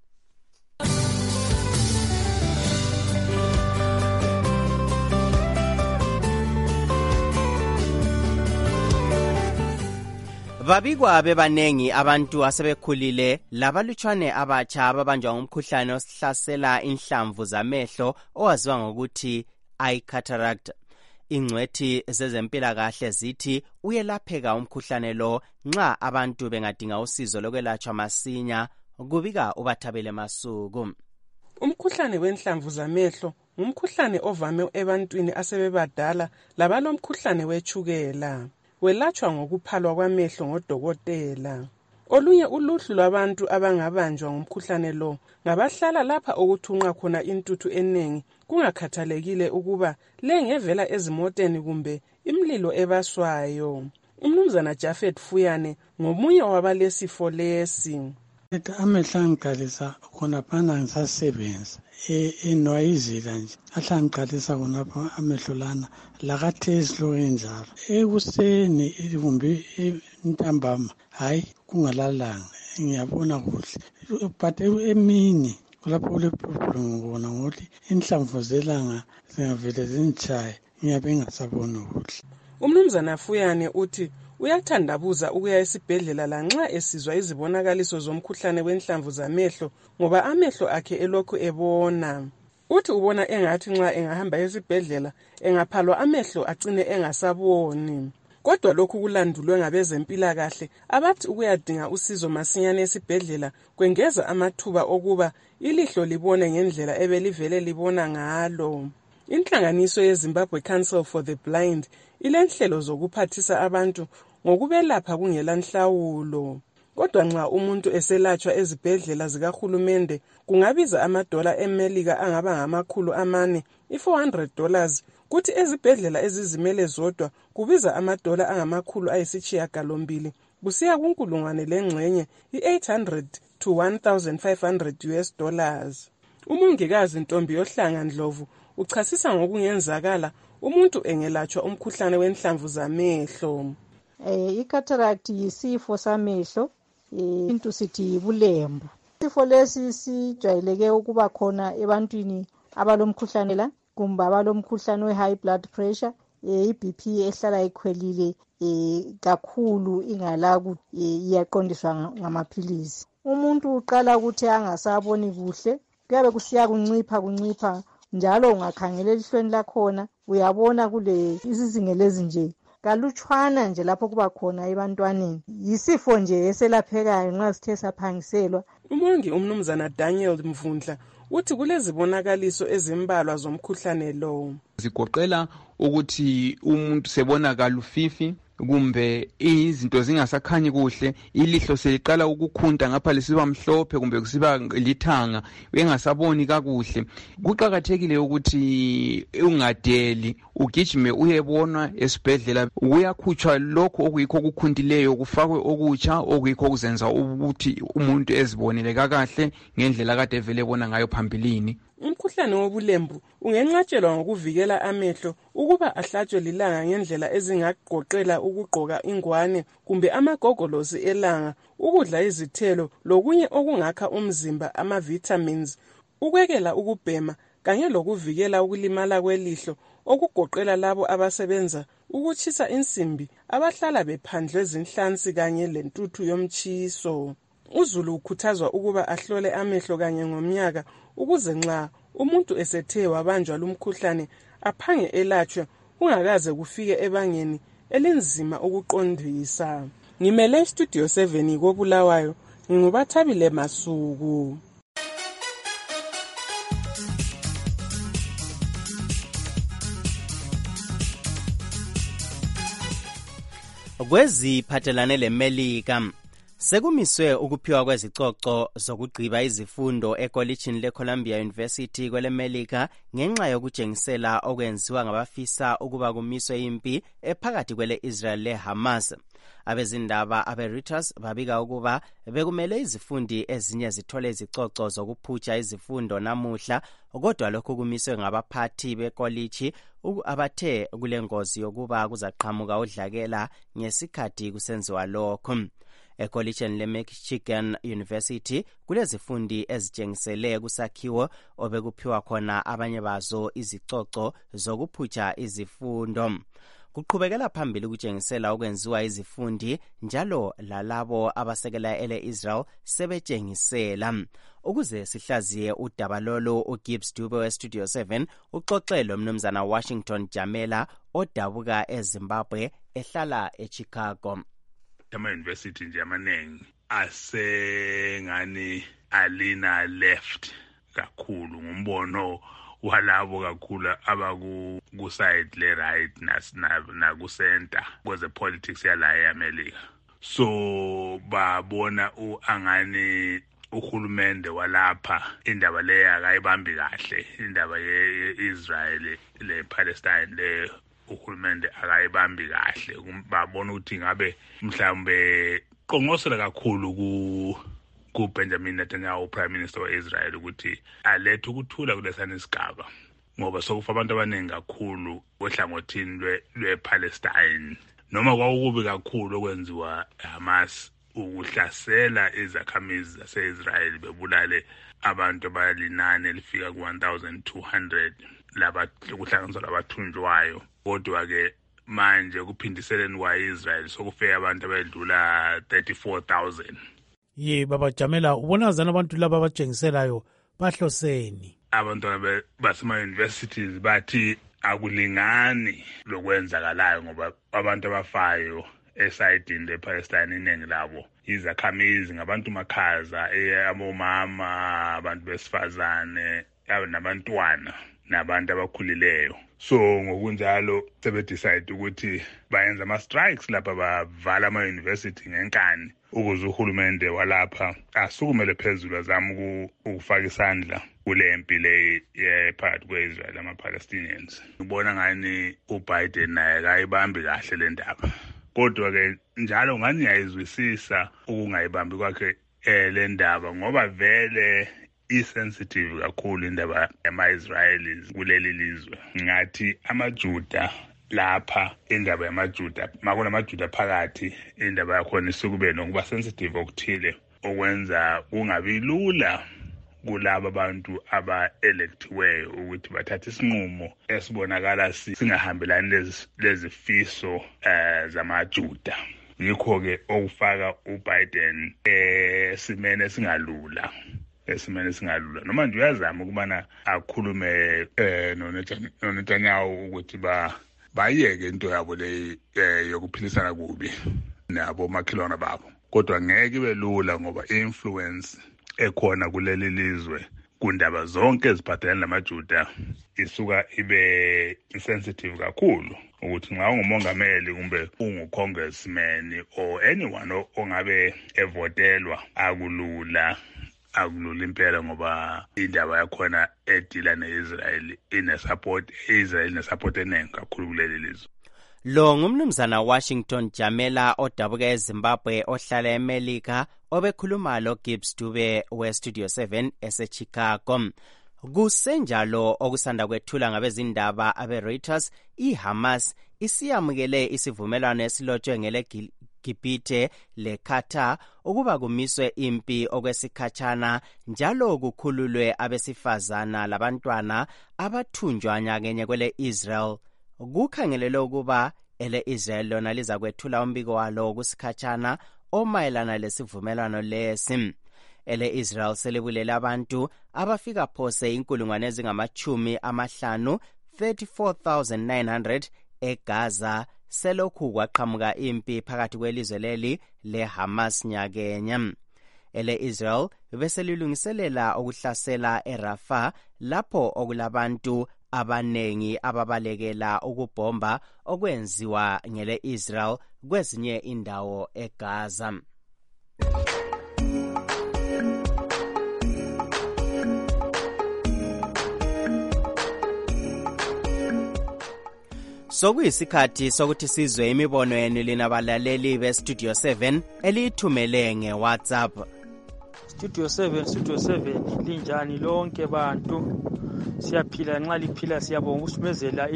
Babikwa bebanengi abantu asebekhulile labalutshwane abatsha ababanjwa ngumkhuhlane osihlasela inhlamvu zamehlo owaziwa ngokuthi eye cataract. Ingcwethi zezempilakahle zithi uyelapheka umkhuhlane lo nxa abantu bengadinga usizo lokwelatshwa masinya, kubika uBathabele Masuku. Umkhuhlane wenhlamvu zamehlo ngumkhuhlane ovame ebantwini asebebadala labalomkhuhlane wetshukela. Welatshwa ngokuphalwa kwamehlo ngodokotela. Olunye uluhlu lwabantu abangabanjwa ngumkhuhlane lo ngabahlala lapha okuthunqa khona intuthu enengi kungakhathalekile ukuba lengevela ezimoteni kumbe imlilo ebaswayo. Umnumzana Jafet Fuyane ngomunye wabalesifo lesi. Amehlo angiqalisa khonaphana ngisasebenza enwayizila nje ahla ngiqalisa khonapha amehlo lana lakathesi lo enjalo ekuseni kumbe ntambama hayi kungalalanga ngiyabona kuhle but emini kulapho kule problem ngibona ngokuthi inhlamvu zelanga zingavele zinitshaye ngiyabe ngasaboni kuhle. Umnumzana Fuyane uthi uyathandabuza ukuya esibhedlela lanxa esizwa izibonakaliso zomkhuhlane wenhlamvu zamehlo ngoba amehlo akhe elokhu ebona. Uthi ubona engathi nxa engahamba esibhedlela engaphalwa amehlo agcine engasaboni. Kodwa lokhu kulandulwe ngabezempilakahle abathi ukuyadinga usizo masinyane esibhedlela kwengeza amathuba okuba ilihlo libone ngendlela ebelivele libona ngalo. Inhlanganiso yeZimbabwe Council for the Blind ilenhlelo zokuphathisa abantu ngokubelapha kungela nhlawulo. Kodwa nxa umuntu eselatshwa ezibhedlela zikahulumende kungabiza amadola eMelika angaba ngamakhulu amane i-four hundred dollars, kuthi ezibhedlela ezizimele zodwa kubiza amadola angamakhulu ayisishiyagalombili kusiya kunkulungwane lengxenye i-eight hundred to one thousand five hundred U S dollars. Umongikazi Ntombi Yohlanga Ndlovu uchasisa ngokungenzakala umuntu engelatshwa umkhuhlane wenhlamvu zamehlo. Eh i-cataract yisifo samehlo, into sithi yibulembu. Isifo lesi sijwayeleke ukuba khona ebantwini abalomkhuhlane la kumbe abalomkhuhlane we-high blood pressure, i-B P ehlala ikhwelile kakhulu ingala iyaqondiswa ngamaphilisi. Umuntu uqala ukuthi angasaboni kuhle, kuyabe kusiya kuncipha kuncipha njalo ungakhangela elihlweni lakhona uyabona kule isizingelezi nje kalutshwana nje lapho kuba khona ebantwaneni. Yisifo nje eselaphekayo nxa sithe saphangiselwa. Umongi umnumzana Daniel Mvundla uthi kulezibonakaliso ezimbalwa zomkhuhlane lo. Zigoqela ukuthi umuntu sebona kalufifi kumbe izinto zingasakhanyi kuhle, ilihlo seliqala ukukhunta ngapha lisiba mhlophe kumbe kusiba lithanga, engasaboni kakuhle. Kuqakathekile ukuthi ungadeli ugijime uyebonwa esibhedlela, uyakhutshwa lokho okuyikho okukhuntileyo kufakwe okutsha okuyikho okuzenza ukuthi umuntu ezibonele kakahle ngendlela kade vele ebona ngayo phambilini. Umkhuhlane wobulembu ungenqatshelwa ngokuvikela amehlo ukuba ahlatshwe lilanga ngendlela ezingaqoqela ukugqoka ingwane kumbe amagogolosi elanga, ukudla izithelo lokunye okungakha umzimba ama-vitamins, ukwekela ukubhema kanye lokuvikela ukulimala kwelihlo okugoqela labo abasebenza ukutshisa insimbi abahlala bephandlwe zinhlansi kanye lentuthu yomtshiso. Uzulu ukhuthazwa ukuba ahlole amehlo kanye ngomnyaka ukuze nxa umuntu esethe wabanjwa lumkhuhlane aphange elatshwe ungakaze kufike ebangeni elinzima ukuqondisa. Ngimele Studio seven koBulawayo, nginguBathabile Masuku. Kweziphathelane leMelika Sekumiswe ukuphiwa kwezicoco zokugqiba izifundo ekolitshini leColumbia University kwelemelika ngenxa yokutshengisela okwenziwa ngabafisa ukuba kumiswe impi ephakathi kwele Israel le Hamas. Abezindaba abe-Reuters babika ukuba bekumele izifundi ezinye zithole izicoco zokuphutsha izifundo namuhla, kodwa lokhu kumiswe ngabaphathi bekolitshi abathe kule ngozi yokuba kuzaqhamuka udlakela ngesikhathi kusenziwa lokhu. Ekolitshini le-Michigan University kulezifundi ezitshengisele kusakhiwo obekuphiwa khona abanye bazo izicoco zokuphutsha izifundo. Kuqhubekela phambili ukutshengisela okwenziwa izifundi njalo lalabo abasekela ele Israel sebetshengisela. Ukuze sihlaziye udaba lolu, uGibbs Dube weStudio seven uxoxele umnumzana Washington Jamela odabuka eZimbabwe ehlala eChicago. Ama-university nje amaningi asengani alina left kakhulu ngumbono walabo kakhulu abaku kuside le right na ku center kweze politics yala eAmerica. So babona uangani uhulumende walapha indaba le akayibambi kahle, indaba yeIsrael le Palestine le uhulumende akayibambi kahle. Babona ukuthi ngabe mhlambe qongosela kakhulu ku ku Benjamin Netanyahu Prime Minister wa Israel ukuthi alethe ukuthula kulesana isigaba, ngoba sokufa abantu abaningi kakhulu ohlangothini lwe lwePalestine, noma kwakubi kakhulu okwenziwa Hamas ukuhlasela izakhamizi zase-Israel bebulale abantu abalinani elifika ku one thousand two hundred laba kuhlanganiswa labathunjwayo. Kodwa ke manje kuphindiseleni kwa-Israel sokufika abantu abedlula thirty-four thousand. Ye baba Jamela, ubona zana abantu laba abatshengiselayo bahloseni? Abantwana basema-universities bathi akulingani lokwenzakalayo ngoba abantu abafayo esayidini lePalestine iningi labo izakhamizi ngabantu makhaza, abomama, abantu besifazane, nabantwana nabantu abakhulileyo. So ngokunjalo sebedecide ukuthi bayenza ama-strikes lapha, bavala ama-university ngenkani ukuze uhulumende walapha asukumele phezulu azama ukufaka isandla kule mpi le phakathi kwe-Israel nama-Palestinians. Ngibona ngani uBiden naye kayibambi kahle le ndaba, kodwa-ke njalo ngani ngiyayizwisisa ukungayibambi kwakhe le ndaba ngoba vele isensitive kakhulu indaba yama-Israelis kuleli lizwe. Ngathi amaJuda lapha, indaba yamaJuda makunamaJuda phakathi, indaba yakhona isukube nokuba sensitive okuthile okwenza kungabi lula kulabo abantu aba-electiweyo ukuthi bathathe isinqumo esibonakala singahambelani lezifiso eh, zamaJuda. Yikho-ke okufaka uBiden esimene esingalula esimene singalula. Noma nje uyazama ukubana akhulume eh noNetanyahu ukuthi ba bayeke into yabo le yokuphilisana kubi nabo makhelwana babo, kodwa ngeke ibe lula ngoba influence ekhona kuleli lizwe kundaba zonke eziphathelene namaJuda isuka ibe sensitive kakhulu, ukuthi nxa ungumongameli kumbe ungu-congressman or anyone ongabe evotelwa akulula akulula impela, ngoba indaba yakhona edila ne-Israel ine-support, i-Israel ine-support eningi kakhulu kuleli lizwe. Lo ngumnumzana Washington Jamela odabuka eZimbabwe ohlala eMelika obekhuluma lo Gibbs Dube weStudio seven eseChicago. Kusenjalo okusanda kwethula ngabezindaba abe-Reuters, iHamas isiyamukele isivumelwano esilotshwe ngele Gibhithe leQatar ukuba kumiswe impi okwesikhatshana njalo kukhululwe abesifazana labantwana abathunjwa nyakenye kwele Israel. Kukhangelelwe ukuba ele Israel lona liza kwethula umbiko walo kusikhatshana omayelana lesivumelwano lesi. Ele Israel selibulele abantu abafika phose inkulungwane ezingamachumi amahlanu thirty-four thousand nine hundred eGaza selokhu kwaqhamuka impi phakathi kwelizwe leli leHamas nyakenye. Ele Israel beselilungiselela ukuhlasela eRafah lapho okulabantu abanengi ababalekela ukubhomba okwenziwa ngele Israel kwezinye indawo eGaza. Sokuyisikhathi sokuthi sizwe imibono yenu lina balaleli be Studio seven elithumele nge-WhatsApp. Studio seven, Studio seven, linjani lonke bantu? Siyaphila nxa liphila, siyabonga ukusumezela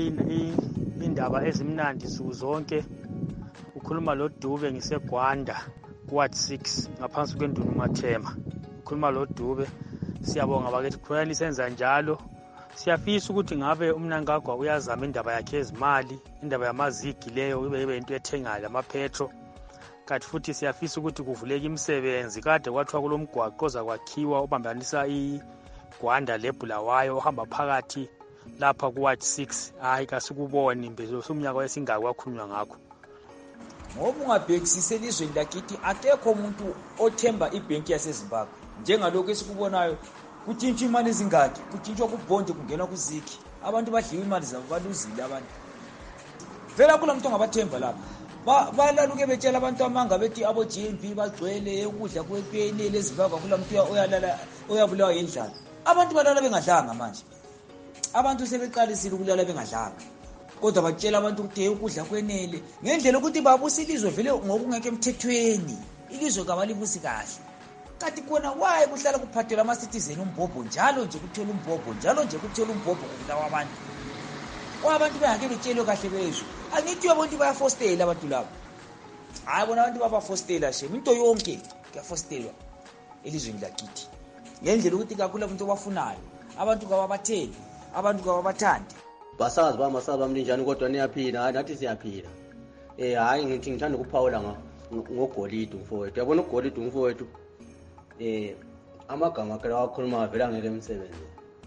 indaba ezimnandi nsuku zonke. Ukhuluma lo Dube ngiseGwanda, Ward six, ngaphansi kwendunu Mathema. Ukhuluma lo Dube. Siyabonga bakithi khona lisenza njalo. Siyafisa ukuthi ngabe uMnangagwa uyazama indaba yakhe ezimali, indaba yamazigi leyo ibe ibe into ethengayo amapetro. Kanti futhi siyafisa ukuthi kuvuleke imisebenzi kade kwathiwa kulomgwaqo ozakwakhiwa obambanisa iGwanda leBulawayo ohamba phakathi lapha ku Ward six. Hayi kasikuboni imbezo somnyaka wesingaka kwakhulunywa ngakho. Ngoba ungabhekisise elizweni lakithi akekho umuntu othemba ibhenki yaseZimbabwe. Njengalokho esikubonayo kutshintshwa imali ezingaki, kutshintshwa kubhondi kungenwa kuziki. Abantu badliwe imali zabo baluzile abantu. Vela kula muntu ongabathemba lapha. Balaluke betshela abantu amanga bethi abo G N B bagcwele ukudla kwepenele eZimbabwe kula muntu oyalala oyabulawa yindlala. Abantu balala bengadlanga manje. Abantu sebeqalisile ukulala bengadlanga. Kodwa batshela abantu ukuthi ukudla kwenele ngendlela ukuthi babusa ilizwe vele ngokungeke emthethweni. Ilizwe kabalibusi kahle. Kanti kona waye kuhlala kuphathela ama citizen umbhobho njalo nje kuthola umbhobho njalo nje kuthola umbhobho kulawa abantu. Kwabantu behake betshelo kahle bezwe. Angithi abantu bayafostela abantu labo. Hayi bona abantu babafostela she into yonke kuyafostelwa elizweni lakithi. Ngendlela ukuthi kakhulu abantu abafunayo, abantu kababatheli, abantu kababathandi. Basazi bamasazi bamlinjani kodwa niyaphila, hayi nathi siyaphila. Eh hayi ngithi ngithanda ukuphawula ngogolide umfowethu. Yabona ugolide umfowethu. Eh amagama akhe akhuluma vela ngeke emsebenzini.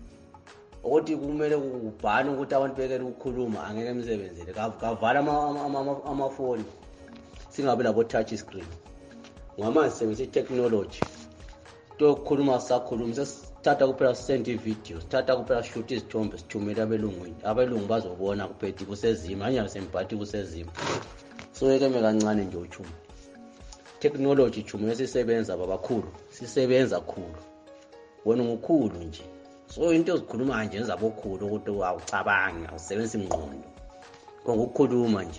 Ukuthi kumele kubhane ukuthi abantu bekele ukukhuluma angeke emsebenzini. Kavala amafoni. Singabe labo touch screen. Ngamanje sisebenzisa technology. Tokhuluma sakhuluma sesithatha kuphela send video, sithatha kuphela shoot izithombe sithumela abelungwini. Abelungu bazobona kuphethi kusezima, anya semphathi kusezima. So yeke mekancane nje uchumo. Technology chumo esisebenza babakhulu, sisebenza khulu. Wena ngukhulu nje. So into ezikhuluma nje ezabokhulu ukuthi awucabangi, awusebenzisa ingqondo. Ngokukhuluma nje.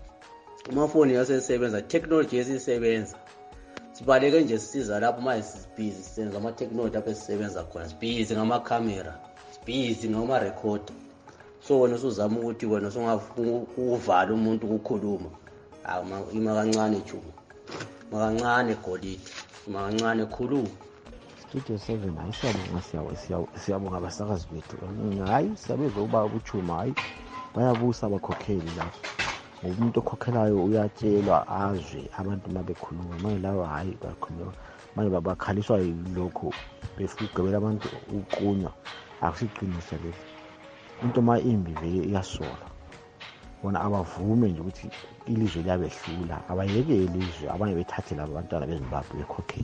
Amafoni yasesebenza, technology yesisebenza. Sibaleke nje sisiza lapho manje sibhizi senza ama technology apho sisebenza khona. Sibhizi ngama camera, sibhizi ngama recorder. So wena usuzama ukuthi wena usungavala umuntu ukukhuluma. Ama ima kancane chumo. Makancane golide, makancane khulu. Studio seven ayisiyabonga siyawo siyabonga abasakazi bethu. Hayi siyabezwe uba ubuchuma hayi bayabusa abakhokheli lapho. Umuntu okhokhelayo uyatshelwa azwe abantu mabekhuluma manje lawo hayi bakhuluma manje babakhaliswa yilokho befugqebela abantu uqunywa akusiqinisa leso. Into ma imbi vele iyasola. Bona abavume nje ukuthi ilizwe liyabehlula abayeke ilizwe abanye bethathe labo bantwana beZimbabwe bekhokheli.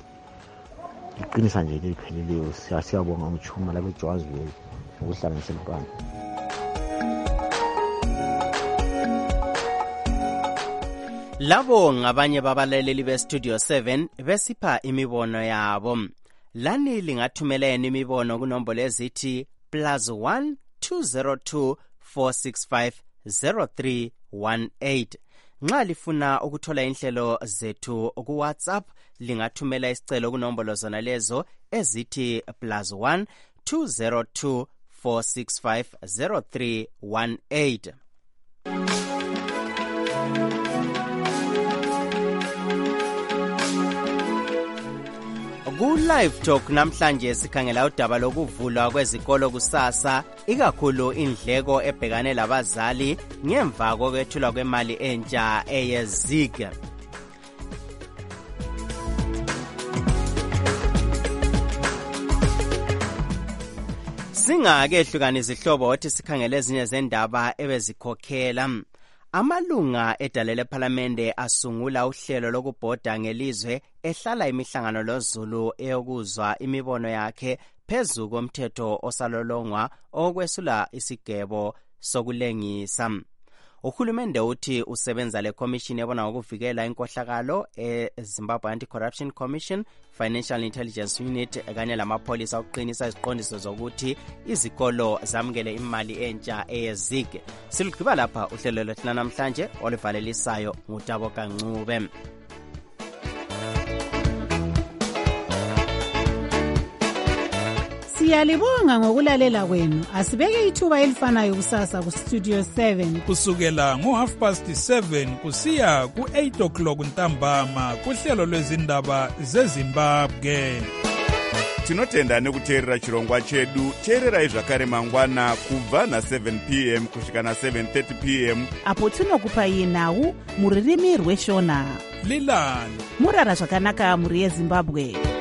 Iqinisa nje lipheleleyo siyabonga umchuma labe Johannesburg ukuhlanganisa impande. Labo ngabanye babalaleli be Studio seven besipha imibono yabo. Lani lingathumela imibono kunombolo ezithi plus one two zero two four six five zero three one eight. Nxa lifuna ukuthola inhlelo zethu ku WhatsApp lingathumela isicelo kunombolo zona lezo ezithi plus one two zero two four six five zero three one eight. Ku live talk namhlanje sikhangela udaba lokuvulwa kwezikolo kusasa ikakhulu indleko ebhekane labazali ngemva kokwethulwa kwemali entsha eyezig. Singake hlukana izihlobo othi sikhangele ezinye zendaba ebezikhokhela. Amalunga edalele parliamente asungula uhlelo lokubhoda ngelizwe ehlala imihlangano loZulu eyokuzwa imibono yakhe phezu komthetho osalolongwa okwesula isigebo sokulengisa. Uhulumende uthi usebenza le commission ebona ngokuvikela inkohlakalo eZimbabwe Anti-Corruption Commission, Financial Intelligence Unit kanye lamapholisa ukuqinisa iziqondiso zokuthi izikolo zamukele imali entsha eyezig. Silugqiba lapha uhlelo lwethu namhlanje oluvalelisayo ngutabo Kancube. Siyalibonga ngokulalela kwenu. Asibeke ithuba elifanayo kusasa ku Studio seven kusukela ngo half past seven kusiya ku eight o'clock ntambama kuhlelo lwezindaba zeZimbabwe. Tinotenda nekuteerera chirongwa chedu. Teererai zvakare mangwana kubva na seven p m kusvika na seven thirty p m apo tinokupai nhau muririmi rweshona. Lilani murara zvakanaka muri yeZimbabwe.